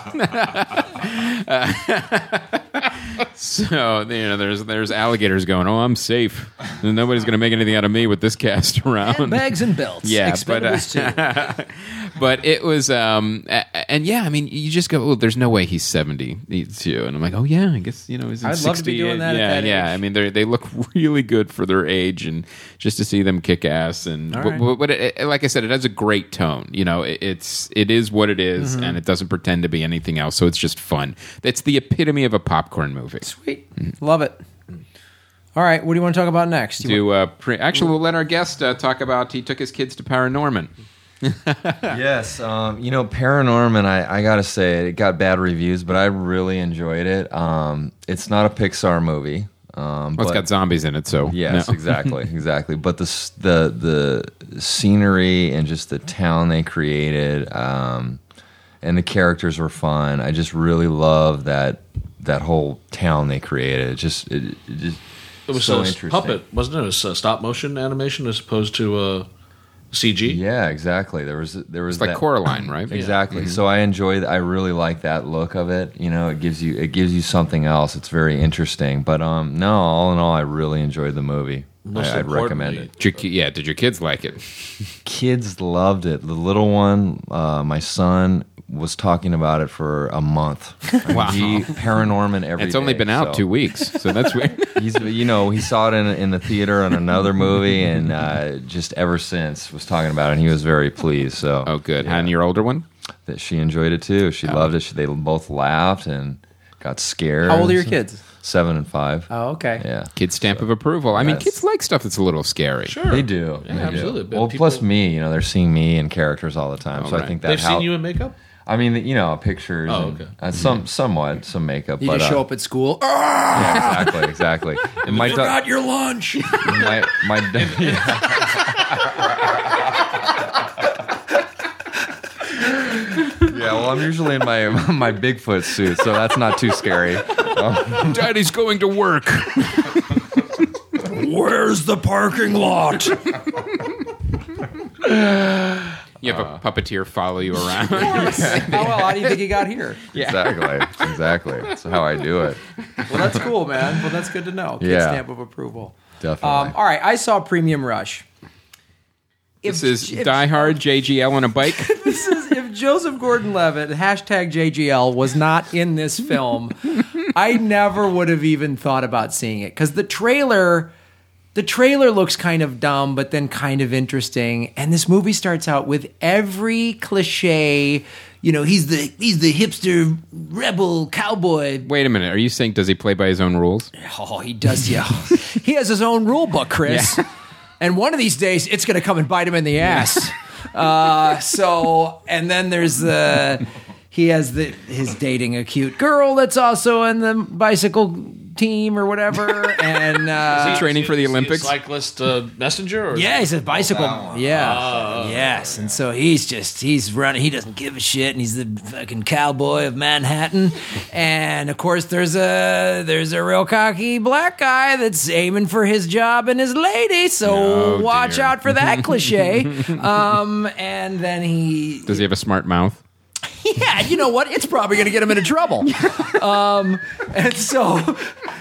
Uh, so, you know, there's there's alligators going, oh, I'm safe. Nobody's going to make anything out of me with this cast around. Bags and belts. Yeah, but uh, Expendables too. but it was, um, a- and yeah, I mean, you just go, oh, there's no way he's seventy-two, and I'm like, oh yeah, I guess you know he's in I'd love to be sixty. doing that at Yeah, that yeah. age. I mean, they they look really good for their age, and just to see them kick ass, and All but, right. but, but it, it- like I said, it has a great tone. You know, it, it's it is what it is, Mm-hmm. and it doesn't pretend to be anything else. So it's just fun. It's the epitome of a popcorn movie. Sweet. Love it. All right, what do you want to talk about next? You Do uh, pre- actually, we'll let our guest uh, talk about. He took his kids to Paranorman. Yes, um, you know, Paranorman, I, I gotta say, it got bad reviews, but I really enjoyed it. Um, it's not a Pixar movie. Um, Well, it's but- got zombies in it, so Yes, no. exactly, exactly. But the s- the the scenery and just the town they created, um, and the characters were fun. I just really love that that whole town they created. It just it, it just It was so a interesting. puppet, wasn't it? It was a stop motion animation as opposed to uh, C G. Yeah, exactly. There was there was It's like that, Coraline, right? Exactly. So I enjoy. I really like that look of it. You know, it gives you it gives you something else. It's very interesting. But um, no, all in all, I really enjoyed the movie. Most I, I'd recommend importantly- it. Did your, ki- yeah, did your kids like it? Kids loved it. The little one, uh, my son, was talking about it for a month. Wow. He, Paranorman every day. It's only been out so two weeks, so that's weird. He's, you know, he saw it in in the theater on another movie, and uh, just ever since was talking about it. And he was very pleased. So, Oh, good. yeah, And your older one? that she enjoyed it too. She loved it. She, they both laughed and got scared. How old are your kids? seven and five. Oh, okay. Yeah. Kid stamp of approval. I mean, Yes. kids like stuff that's a little scary. Sure. They do. Yeah, They do. absolutely. But Well, people- plus me, you know, they're seeing me in characters all the time. so right. I think that They've how, seen you in makeup? I mean, you know, pictures. Oh, and, okay. uh, some, somewhat, some makeup. You but, just uh, show up at school. Ah, Yeah, exactly, exactly. And my, forgot da- your lunch. my, my, da- yeah, well, I'm usually in my my Bigfoot suit, so that's not too scary. Um, Daddy's going to work. Where's the parking lot? You have a puppeteer follow you around. How, well, how do you think he got here? Exactly, exactly. That's how I do it. Well, that's cool, man. Well, that's good to know. Kid Yeah. stamp of approval. Definitely. Um, all right, I saw Premium Rush. This If- is if- Die Hard, J G L on a bike. This is if Joseph Gordon-Levitt hashtag J G L was not in this film, I never would have even thought about seeing it because the trailer, the trailer looks kind of dumb, but then kind of interesting. And this movie starts out with every cliche. You know, he's the he's the hipster rebel cowboy. Wait a minute. Are you saying does he play by his own rules? Oh, he does, yeah. He has his own rule book, Chris. And one of these days, it's going to come and bite him in the ass. Uh, so, and then there's the, he has the, his dating a cute girl that's also in the bicycle team or whatever. And, uh, Training for the Is he a Olympics? cyclist uh, messenger? Or yeah, he's a bicycle. that one. Yeah. yes. And so he's just, he's running. He doesn't give a shit. And he's the fucking cowboy of Manhattan. And of course, there's a, there's a real cocky black guy that's aiming for his job and his lady. So Oh, watch dear. out for that cliche. Um, and then he, Does he have a smart mouth? yeah, you know what? It's probably going to get him into trouble. Um, and so,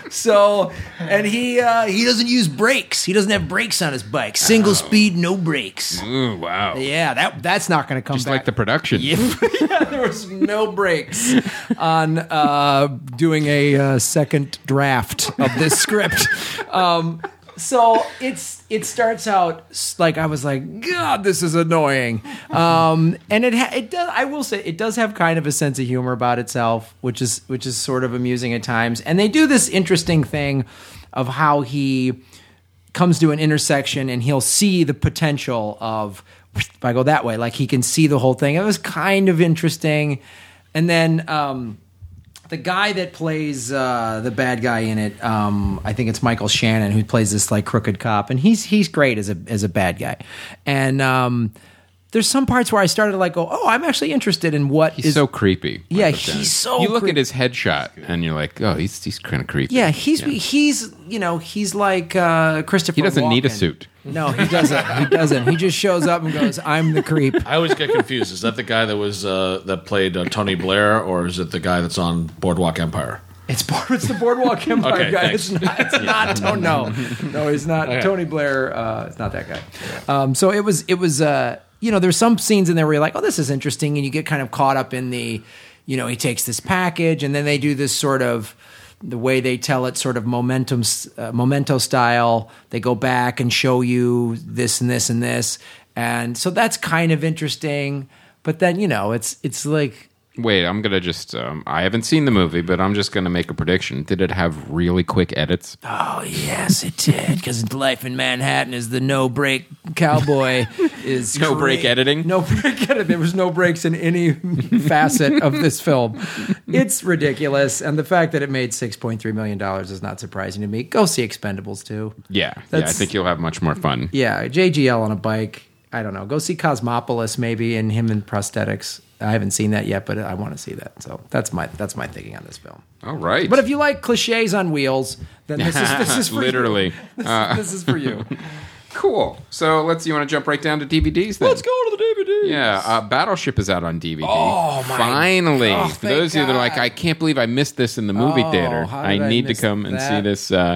so, and he uh, he doesn't use brakes. He doesn't have brakes on his bike. Single speed, no brakes. Ooh, wow. Yeah, that that's not going to come Just back. like the production. yeah, yeah, there was no brakes on uh, doing a uh, second draft of this script. Um, so it's it starts out s- like I was like, God, this is annoying, um, and it ha- it does. I will say it does have kind of a sense of humor about itself, which is which is sort of amusing at times. And they do this interesting thing of how he comes to an intersection and he'll see the potential of if I go that way, like he can see the whole thing. It was kind of interesting, and then. Um, The guy that plays uh, the bad guy in it, um, I think it's Michael Shannon, who plays this like crooked cop, and he's he's great as a as a bad guy. And um, there's some parts where I started to like go, oh, I'm actually interested in what He's is. so creepy. Yeah, Michael Shannon. he's so You look creep- at his headshot and you're like, oh, he's he's kind of creepy. yeah, he's he's you know he's like uh, Christopher. He doesn't need a Walken. suit. No, he doesn't. He doesn't. He just shows up and goes, "I'm the creep." I always get confused. Is that the guy that was uh, that played uh, Tony Blair, or is it the guy that's on Boardwalk Empire? It's board, it's the Boardwalk Empire Okay, guy. thanks. It's not. It's not Tony. No, no, he's not. Okay. Tony Blair. Uh, it's not that guy. Um, so it was. It was. Uh, you know, there's some scenes in there where you're like, "Oh, this is interesting," and you get kind of caught up in the. You know, he takes this package, and then they do this sort of. The way they tell it, sort of momentum, uh, memento style. They go back and show you this and this and this, and so that's kind of interesting. But then you know, it's it's like. Wait, I'm gonna just. Um, I haven't seen the movie, but I'm just gonna make a prediction. Did it have really quick edits? Oh yes, it did. Because life in Manhattan is the no break cowboy. Is No great. break editing? No break editing. There was no breaks in any facet of this film. It's ridiculous, and the fact that it made six point three million dollars is not surprising to me. Go see Expendables too. Yeah, yeah. I That's- think you'll have much more fun. Yeah, J G L on a bike. I don't know. Go see Cosmopolis maybe, and him in prosthetics. I haven't seen that yet, but I want to see that. So that's my that's my thinking on this film. All right. But if you like cliches on wheels, then this is this is for Literally. you. This, this is for you. Cool. So let's. You want to jump right down to D V Ds? Then? Let's go to the D V Ds. Yeah, uh, Battleship is out on D V D. Oh, my- Finally! Oh, For thank those of you that are like, God. I can't believe I missed this in the movie Oh, theater. how I did I need to miss come and see that? this. Uh,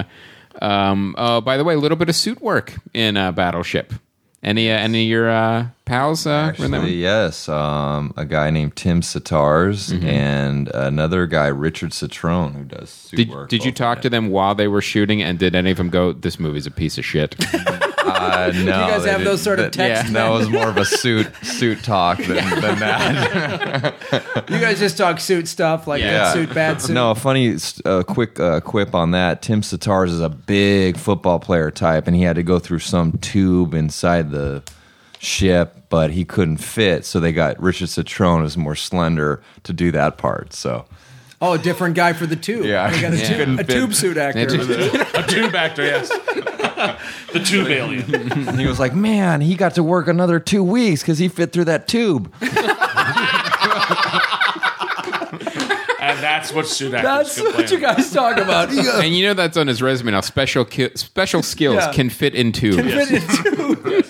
um, uh, by the way, a little bit of suit work in uh, Battleship. Any uh, any of your uh, pals uh, were in that Actually, one? yes. Um, a guy named Tim Sitars Mm-hmm. and another guy, Richard Citrone, who does suit Did, work. did you both talk in to it. them while they were shooting, and did any of them go, "This movie's a piece of shit"? Uh, Uh, no, you guys they have those didn't- sort of that- texts? That was more of a suit suit talk than, than that. You guys just talk suit stuff like Yeah. good suit, bad suit. No, a funny uh, quick uh, quip on that. Tim Satars is a big football player type, and he had to go through some tube inside the ship, but he couldn't fit, so they got Richard Citrone, who's more slender, to do that part. So Oh, a different guy for the tube. Yeah. They got a, Yeah. tube, Couldn't a fit. tube suit actor. A tube actor, yes. The tube alien. he was like, "Man, he got to work another two weeks because he fit through that tube." And that's what suit actors That's complain what you about. guys talk about. You go, And you know that's on his resume now. Special ki- special skills Yeah. can fit in tubes. fit in tube.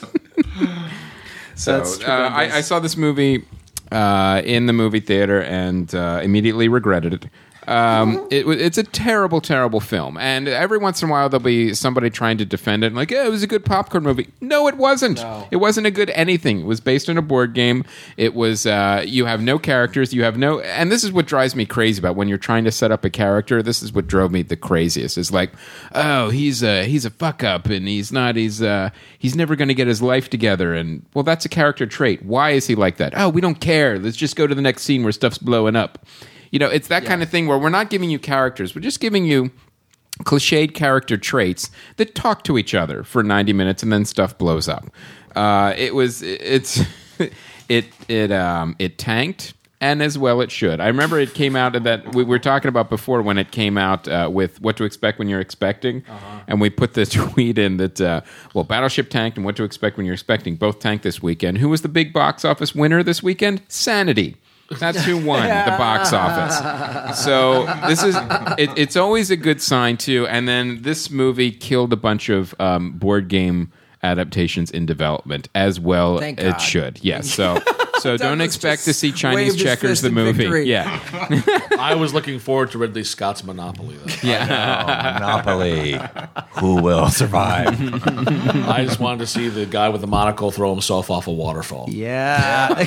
So That's uh, I, I saw this movie uh, in the movie theater and uh, immediately regretted it. Um, it. wa- It's a terrible, terrible film, and every once in a while there'll be somebody trying to defend it, like, "Yeah, it was a good popcorn movie." No, it wasn't. No. It wasn't a good anything. It was based on a board game. It was. Uh, you have no characters. You have no, and this is what drives me crazy about when you're trying to set up a character. This is what drove me the craziest. Is like, oh, he's a he's a fuck up, and he's not. He's uh he's never going to get his life together. And well, that's a character trait. Why is he like that? Oh, we don't care. Let's just go to the next scene where stuff's blowing up. You know, it's that kind of thing where we're not giving you characters. We're just giving you cliched character traits that talk to each other for ninety minutes and then stuff blows up. Uh, it was, it's, it, it, um, it tanked, and as well it should. I remember it came out that we were talking about before when it came out uh, with What to Expect When You're Expecting. Uh-huh. And we put the tweet in that, uh, well, Battleship tanked and What to Expect When You're Expecting both tanked this weekend. Who was the big box office winner this weekend? Sanity. That's who won the box office. So this is it, it's always a good sign too. And then this movie killed a bunch of um, board game adaptations in development as well. Thank It God. should, yes. So so don't Douglas expect to just see Chinese waved his Checkers fist the in movie. victory. Yeah, I was looking forward to Ridley Scott's Monopoly, though. Monopoly. Who will survive? I just wanted to see the guy with the monocle throw himself off a waterfall. Yeah.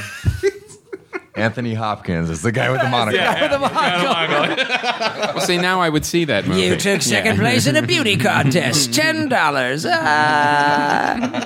Anthony Hopkins is the guy with the monocle. well, see now I would see that movie. You took second place in a beauty contest. Ten dollars. Ah.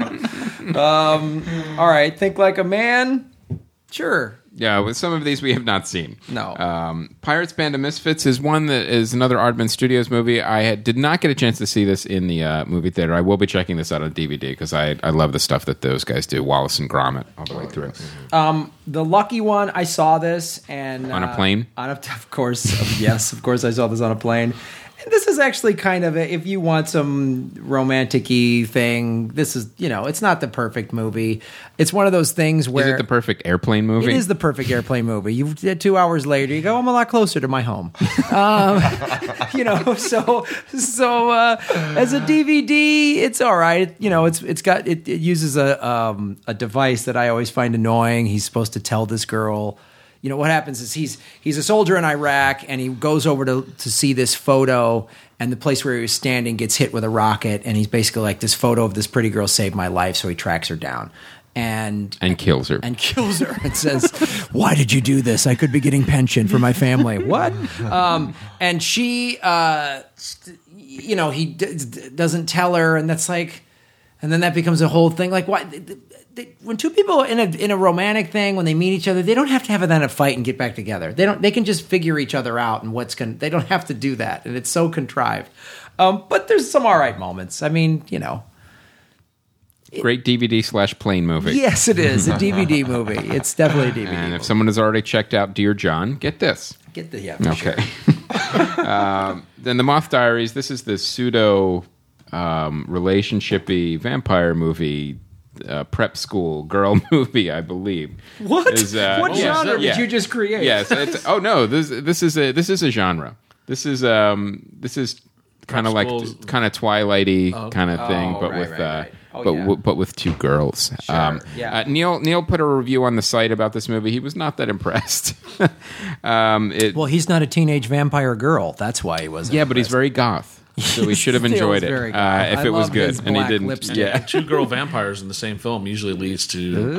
um. All right. Think like a man. Sure. Yeah, with some of these we have not seen. No. Um, Pirates Band of Misfits is one that is another Aardman Studios movie. I had, did not get a chance to see this in the uh, movie theater. I will be checking this out on D V D because I, I love the stuff that those guys do, Wallace and Gromit, all the way through. The lucky one. I saw this and On a uh, plane? On a, of course. Yes. Of course. I saw this on a plane. And this is actually kind of a, if you want some romantic-y thing. This is, you know, it's not the perfect movie. It's one of those things where Is it the perfect airplane movie? It is the perfect airplane movie. You two hours later, you go, I'm a lot closer to my home. um, you know, so so uh, as a D V D, it's all right. You know, it's it's got it, it uses a um, a device that I always find annoying. He's supposed to tell this girl. You know, what happens is he's he's a soldier in Iraq, and he goes over to to see this photo, and the place where he was standing gets hit with a rocket, and he's basically like, this photo of this pretty girl saved my life, so he tracks her down. And And kills her. and kills her and says, "Why did you do this? I could be getting pension for my family." What? Um, and she, uh, st- you know, he d- d- doesn't tell her, and that's like, and then that becomes a whole thing. Like, why? They, they, when two people in a in a romantic thing, when they meet each other, they don't have to have then a fight and get back together. They don't. They can just figure each other out and what's going. They don't have to do that, and it's so contrived. Um, but there's some all right moments. I mean, you know. Great D V D slash plane movie. Yes, it is a D V D movie. It's definitely a D V D. And movie. if someone has already checked out Dear John, get this. Get the yeah. For sure. Okay. um, then the Moth Diaries. This is the pseudo um, relationshipy vampire movie, uh, prep school girl movie, I believe. What? Is, uh, what yeah, genre yeah. did you just create? Yes. It's, oh no. This this is a this is a genre. This is um this is kind of like schools. kind of Twilighty kind of thing, Oh, but right, with right, uh, right. Oh, but yeah. w- but with two girls. Um, yeah. uh, Neil Neil put a review on the site about this movie. He was not that impressed. um, it, Well, he's not a teenage vampire girl. That's why he wasn't. yeah, but he's very goth, so he should have Still enjoyed is it very goth. uh, if I it was love good, his and he black didn't. lipstick. Yeah, Two girl vampires in the same film usually leads to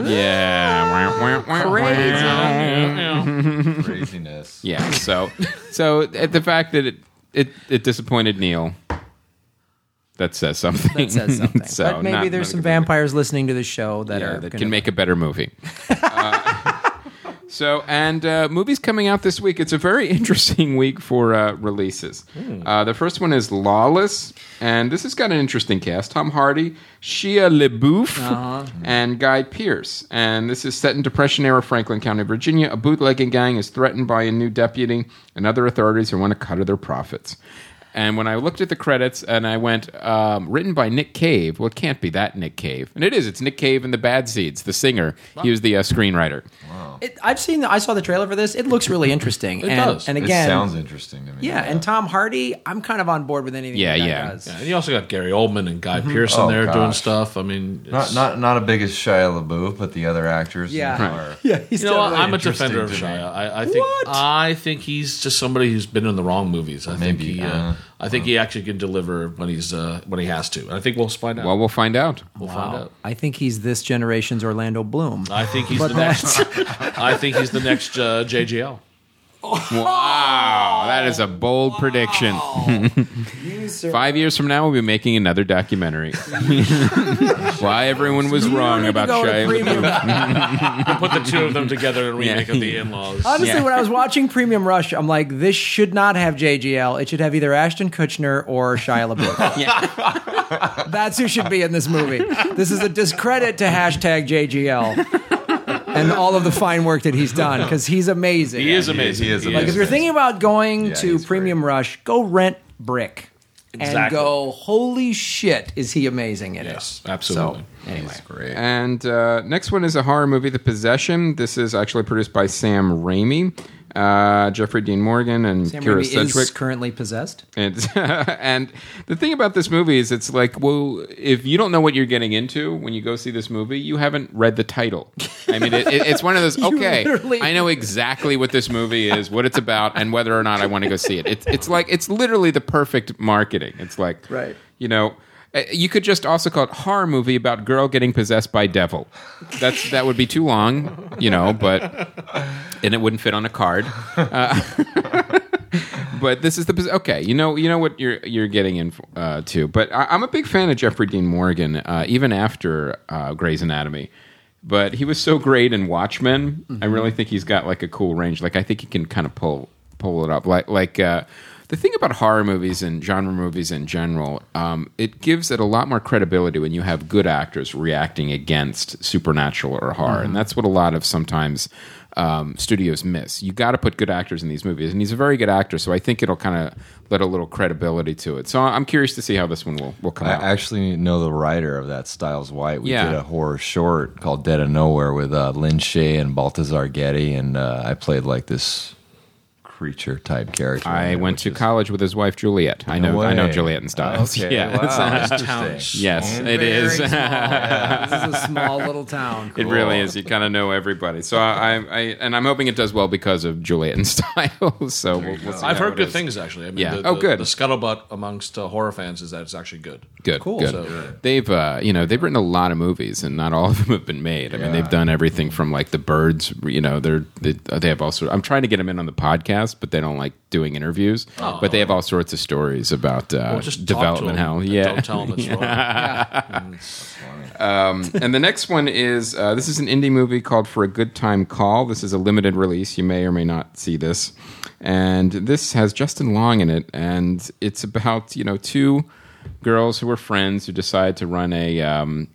yeah. Craziness. Yeah, so so at the fact that it, it it disappointed Neil, that says something. That says something. So, but maybe not- there's not some a good movie. vampires listening to the show that Yeah, are that gonna- can make a better movie. Uh, so, and uh, movies coming out this week. It's a very interesting week for uh, releases. Uh, the first one is Lawless, and this has got an interesting cast: Tom Hardy, Shia LaBeouf, and Guy Pearce. And this is set in Depression-era Franklin County, Virginia. A bootlegging gang is threatened by a new deputy and other authorities who want a cut of their profits. And when I looked at the credits and I went, um, written by Nick Cave, well, it can't be that Nick Cave. And it is. It's Nick Cave and the Bad Seeds, the singer. He was the uh, screenwriter. It, I've seen. The, I saw the trailer for this. It looks really interesting. It and, does. And It again, sounds interesting to me. yeah, and Tom Hardy, I'm kind of on board with anything Yeah, that guy yeah. does. Yeah, and you also got Gary Oldman and Guy Pearce in Oh, there doing gosh. stuff. I mean, it's, Not not not a big as Shia LaBeouf, but the other actors. Yeah. are- Yeah, he's you know, what? totally I'm a interesting defender of to me. Shia. I, I think What? I think he's just somebody who's been in the wrong movies. I Maybe, think he, uh, uh, I think he actually can deliver when he's uh, when he has to. And I think we'll find out. Well, we'll find out. we'll find out. I think he's this generation's Orlando Bloom. I think he's But the next. I think he's the next uh, J G L. Wow, that is a bold prediction. Five years from now, we'll be making another documentary. Why everyone was wrong need to about go to Shia premium. LaBeouf. We'll put the two of them together in a remake Yeah. of The In-Laws. Honestly, Yeah. when I was watching Premium Rush, I'm like, this should not have J G L. It should have either Ashton Kutcher or Shia LaBeouf. That's who should be in this movie. This is a discredit to hashtag J G L and all of the fine work that he's done, because he's amazing. He is amazing. He is He Like, if you're thinking about going Yeah, to he's Premium Rush, go rent Brick. And Exactly. go, holy shit, is he amazing in Yes, it. absolutely. So, anyway. He's great. And uh, next one is a horror movie, The Possession. This is actually produced by Sam Raimi, uh, Jeffrey Dean Morgan, and Sam Kira Raimi Sedgwick. is currently possessed. And, and the thing about this movie is it's like, well, if you don't know what you're getting into when you go see this movie, you haven't read the title. I mean, it, it, it's one of those, okay, literally- I know exactly what this movie is, what it's about, and whether or not I want to go see it. It's, it's like, it's literally the perfect marketing. It's like, Right. you know, uh, you could just also call it horror movie about girl getting possessed by devil. That's That would be too long, you know, but, and it wouldn't fit on a card. Uh, But this is the okay. You know, you know what you're you're getting in uh, to. But I, I'm a big fan of Jeffrey Dean Morgan, uh, even after uh, Grey's Anatomy. But he was so great in Watchmen. Mm-hmm. I really think he's got like a cool range. Like I think he can kind of pull pull it up. Like like uh, the thing about horror movies and genre movies in general, um, it gives it a lot more credibility when you have good actors reacting against supernatural or horror, Mm-hmm. and that's what a lot of sometimes. Um, studios miss. You got to put good actors in these movies, and he's a very good actor, so I think it'll kind of let a little credibility to it. So I'm curious to see how this one will, will come I out. actually know the writer of that, Styles White. We Yeah. did a horror short called Dead of Nowhere with uh, Lynn Shay and Baltazar Getty, and uh, I played like this creature type character. in I it, went which to is- college with his wife Juliet. I No know I know way. Juliet and Styles. Okay, Yeah, wow, It's, uh, interesting. yes, And it very is. small, yeah. This is a small little town. It really is. You kind of know everybody. So I, I, and I'm hoping it does well because of Juliet and Styles. So we'll, we'll see I've how heard it good is. things actually. I mean, Yeah. the, Oh, the- good. The scuttlebutt amongst uh, horror fans is that it's actually good. Good, Cool. good. So- They've, uh, you know, they've written a lot of movies, and not all of them have been made. I mean, they've done everything from like the Birds. You know, they're they, they have also. I'm trying to get them in on the podcast, but they don't like doing interviews. Oh. But they have all sorts of stories about uh, Well, just development talk to hell. him. Yeah, Don't tell him it's wrong. Um, and the next one is uh, this is an indie movie called For a Good Time Call. This is a limited release. You may or may not see this. And this has Justin Long in it, and it's about you know two girls who are friends who decide to run a um,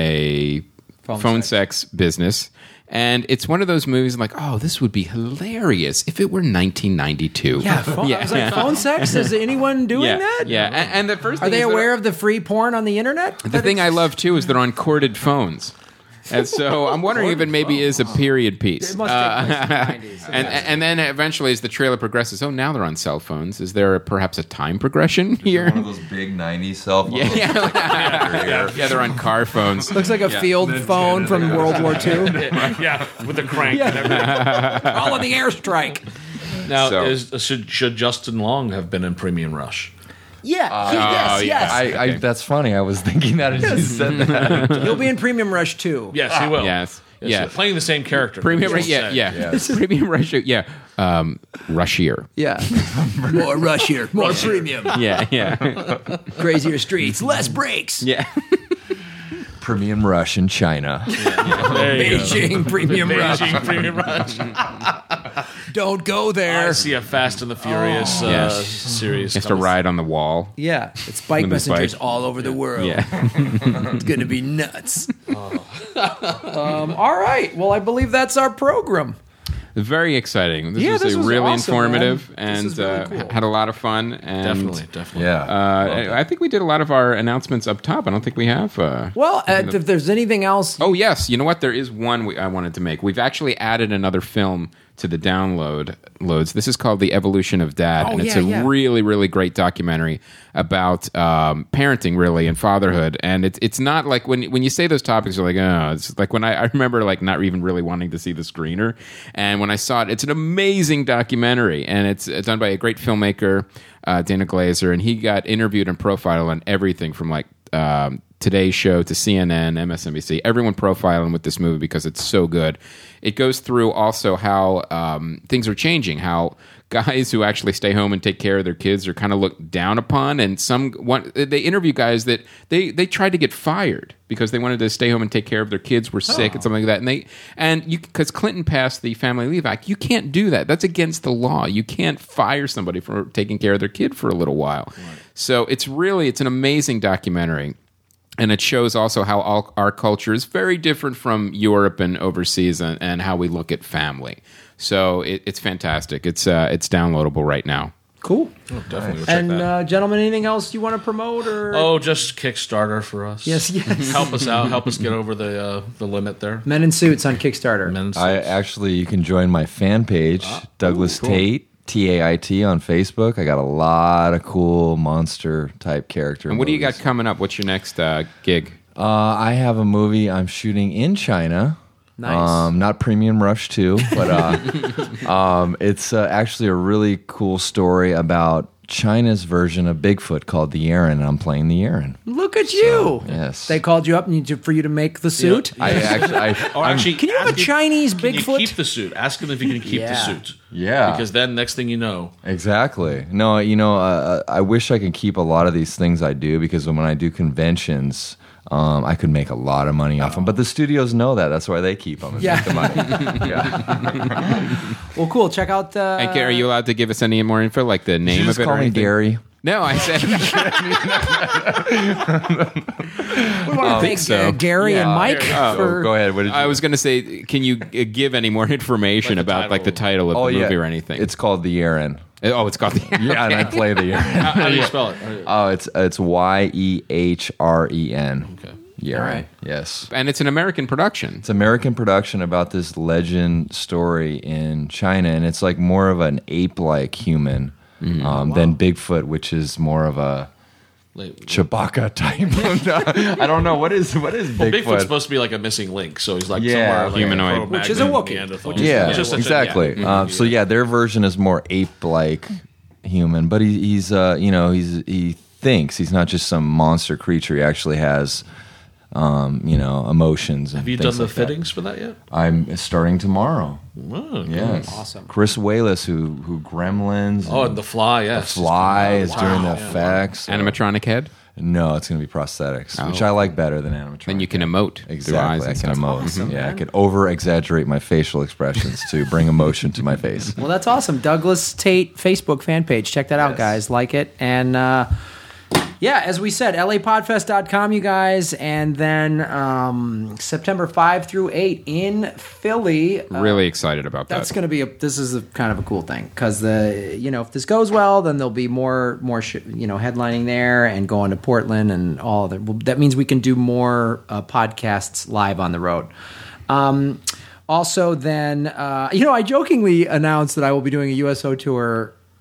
a Phone phone, sex. sex. business. And it's one of those movies like, oh, this would be hilarious if it were nineteen ninety-two. Yeah, phone, I was like, phone sex? Is anyone doing yeah, that? yeah. And, and the first Are thing they is that- aware of the free porn on the internet? the thing I love too is they're on corded phones. And so I'm wondering if it maybe is a period piece. It must take place in the nineties. And, and then eventually, as the trailer progresses, oh, now they're on cell phones. Is there perhaps a time progression here? One of those big nineties cell phones. Yeah, yeah. yeah, they're on car phones. Looks like a field phone from World War Two. Yeah, with the crank and everything. All of the airstrike. Now, So- is, should, should Justin Long have been in Premium Rush? Yeah, he- Oh, yes, yeah. yes. I, I, Okay. that's funny. I was thinking that as you said that. He'll be in Premium Rush too. Yes, he will. Yes. Yes, yeah. you're playing the same character. Premium, That's yeah, what I'm yeah, saying. premium Russia, yeah, um, Rushier, Yeah. More rushier, more premium, yeah, yeah, crazier streets, less brakes. yeah. Premium Rush in China. There you go. Beijing premium rush. Beijing Premium Rush. Don't go I there. see a Fast and the Furious uh, Yes. series. Has to coming. ride on the wall. Yeah, it's bike With his messengers bike. all over the world. Yeah, It's going to be nuts. um, all right. Well, I believe that's our program. very exciting. This Yeah, was this a was really awesome, informative man. This and is really uh, cool. had a lot of fun. And Definitely, definitely. Yeah. Uh, I think we did a lot of our announcements up top. I don't think we have. Uh, Well, uh, if there's anything else, oh yes, you know what? There is one we, I wanted to make. We've actually added another film to the download loads. This is called The Evolution of Dad, Oh, and it's yeah, a yeah. really, really great documentary about um, parenting, really, and fatherhood. And it's it's not like when when you say those topics, you're like, oh, it's like when I, I remember like not even really wanting to see the screener, and when I saw it, it's an amazing documentary, and it's, it's done by a great filmmaker, uh, Dana Glazer, and he got interviewed and profiled on everything from like. Um, Today's Show to C N N, M S N B C, everyone profiling with this movie because it's so good. It goes through also how um, things are changing, how guys who actually stay home and take care of their kids are kind of looked down upon, and some one, they interview guys that they they tried to get fired because they wanted to stay home and take care of their kids, were sick and something like that, and they and you because Clinton passed the Family Leave Act, you can't do that. That's against the law. You can't fire somebody for taking care of their kid for a little while. Right. So it's really it's an amazing documentary. And it shows also how all, our culture is very different from Europe and overseas, and, and how we look at family. So it, it's fantastic. It's uh, it's downloadable right now. cool. Oh, definitely. We'll check And that. uh, gentlemen, anything else you want to promote? Or oh, just Kickstarter for us. yes, yes. Help us out. Help us get over the uh, the limit there. Men in Suits on Kickstarter. Men's I actually, you can join my fan page, Douglas Tate, T A I T on Facebook. I got a lot of cool monster type character. And what do you got movies. coming up? What's your next uh, gig? Uh, I have a movie I'm shooting in China. Nice. Um, not Premium Rush two, but uh, um, it's uh, actually a really cool story about China's version of Bigfoot called the Yeren, and I'm playing the Yeren. Look at you. Yes. They called you up and you, for you to make the suit. I actually, I, Oh, I'm- actually, Can you have a ask him- Chinese can you Bigfoot? keep the suit. Ask him if you can keep Yeah. the suit. yeah. Because then, next thing you know, Exactly. No, you know, uh, I wish I could keep a lot of these things I do because when I do conventions, um, I could make a lot of money off them. But the studios know that. That's why they keep them. And Yeah. make the money. yeah. Well, cool. Check out. Uh, And are you allowed to give us any more info, like the Did name you just of it call or me anything? Gary? No, I said. we want to thank so. uh, Gary and Yeah. Mike Oh, for. go ahead. What did you I was going to say, can you uh, give any more information Like the about like the title. title of Oh, the movie yeah. or anything? It's called the Yeren. oh, it's called the. Yeah, and I play the Yeren. how do you spell it? Oh, it's it's Y E H R E N. Okay. Yeren. All right. Yes. And it's an American production. It's American production about this legend story in China, and it's like more of an ape-like human um, than Bigfoot, which is more of a Like, Chewbacca type. I don't know what is what is well, Bigfoot. Bigfoot's supposed to be like a missing link, so he's like Yeah. somewhere like Humanoid. a Cro-Magnon Which is a Wookiee. Neanderthal. Which is- yeah, Just a- exactly. yeah. Um, so yeah, their version is more ape-like human, but he, he's uh, you know he's he thinks he's not just some monster creature. He actually has um, you know emotions. And Have you things done the like that. fittings for that yet? I'm starting tomorrow. Oh, Yes, Awesome. Chris Wallace, who who Gremlins. Oh, and the fly, yes. Fly is Wow. doing the Yeah. effects. so- Animatronic head. No, it's going to be prosthetics, which Oh. I like better than animatronic. Then you can emote. through eyes Exactly, I and can stuff. emote. Awesome, yeah, I man. can over exaggerate my facial expressions to bring emotion to my face. Well, that's awesome. Douglas Tate Facebook fan page. Check that out, Yes. guys. Like it. And uh, yeah, as we said, L A podfest dot com, you guys. And then um, September fifth through eighth in Philly. Uh, Really excited about That's that. going to be a. This is a kind of a cool thing because the you know if this goes well, then there'll be more more sh- you know headlining there and going to Portland and all that. Well, that means we can do more uh, podcasts live on the road. Um, also, then uh, you know I jokingly announced that I will be doing a U S O tour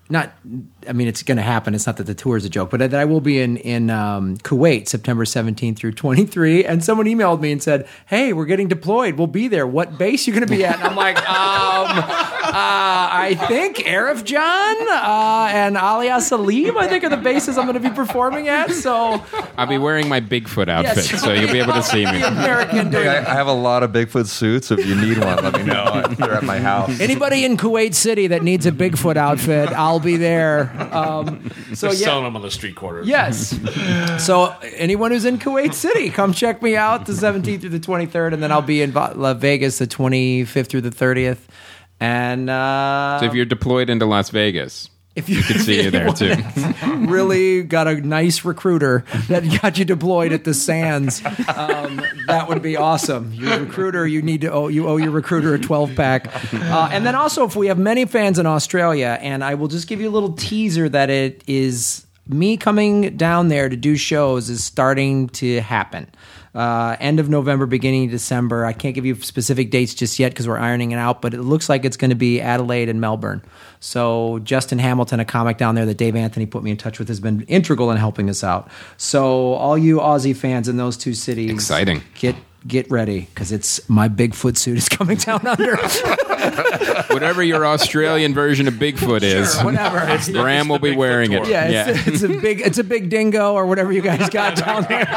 not, I mean, it's going to happen. It's not that the tour is a joke, but that I will be in in um, Kuwait September seventeenth through twenty-three. And someone emailed me and said, "Hey, we're getting deployed. We'll be there. What base you going to be at?" And I'm like, um, uh, I think Arif Jan uh, and Alia Salim, I think, are the bases I'm going to be performing at. So I'll be wearing my Bigfoot outfit, yes. so you'll be able to see me. The American doing Hey, I, I have a lot of Bigfoot suits. If you need one, let me know. They're at my house. Anybody in Kuwait City that needs a Bigfoot outfit, I'll be there. Um, so Just yeah, selling them on the street corners. yes. So anyone who's in Kuwait City, come check me out the seventeenth through the twenty-third, and then I'll be in Va- La Vegas the twenty-fifth through the thirtieth. And uh, So if you're deployed into Las Vegas, if you, we could see you there too. really got a nice recruiter that got you deployed at the Sands, um, that would be awesome. Your recruiter, you need to owe you owe your recruiter a twelve pack. Uh, and then also, if we have many fans in Australia, and I will just give you a little teaser that it is me coming down there to do shows is starting to happen. Uh, end of November, beginning of December. I can't give you specific dates just yet because we're ironing it out, but it looks like it's going to be Adelaide and Melbourne. So Justin Hamilton, a comic down there that Dave Anthony put me in touch with, has been integral in helping us out. So all you Aussie fans in those two cities, Exciting. Get get ready because it's my Bigfoot suit is coming down under. Whatever your Australian version of Bigfoot is, Sure, whatever. It's- Graham will be Bigfoot wearing it. tour. Yeah, it's, it's a big it's a big dingo or whatever you guys got down there.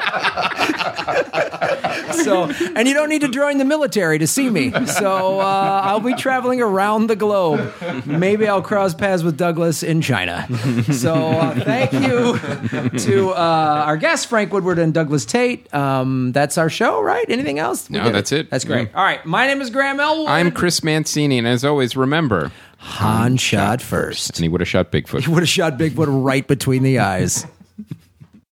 So, and you don't need to join the military to see me. So uh, I'll be traveling around the globe. Maybe I'll cross paths with Douglas in China. So uh, thank you to uh, our guests, Frank Woodward and Douglas Tate. Um, that's our show, right? Anything else? We No, did that's it. That's great. Yeah. All right, my name is Graham Elwood. I'm Chris Mancini, and as always, remember, Han shot first. and he would have shot Bigfoot. He would have shot Bigfoot right between the eyes.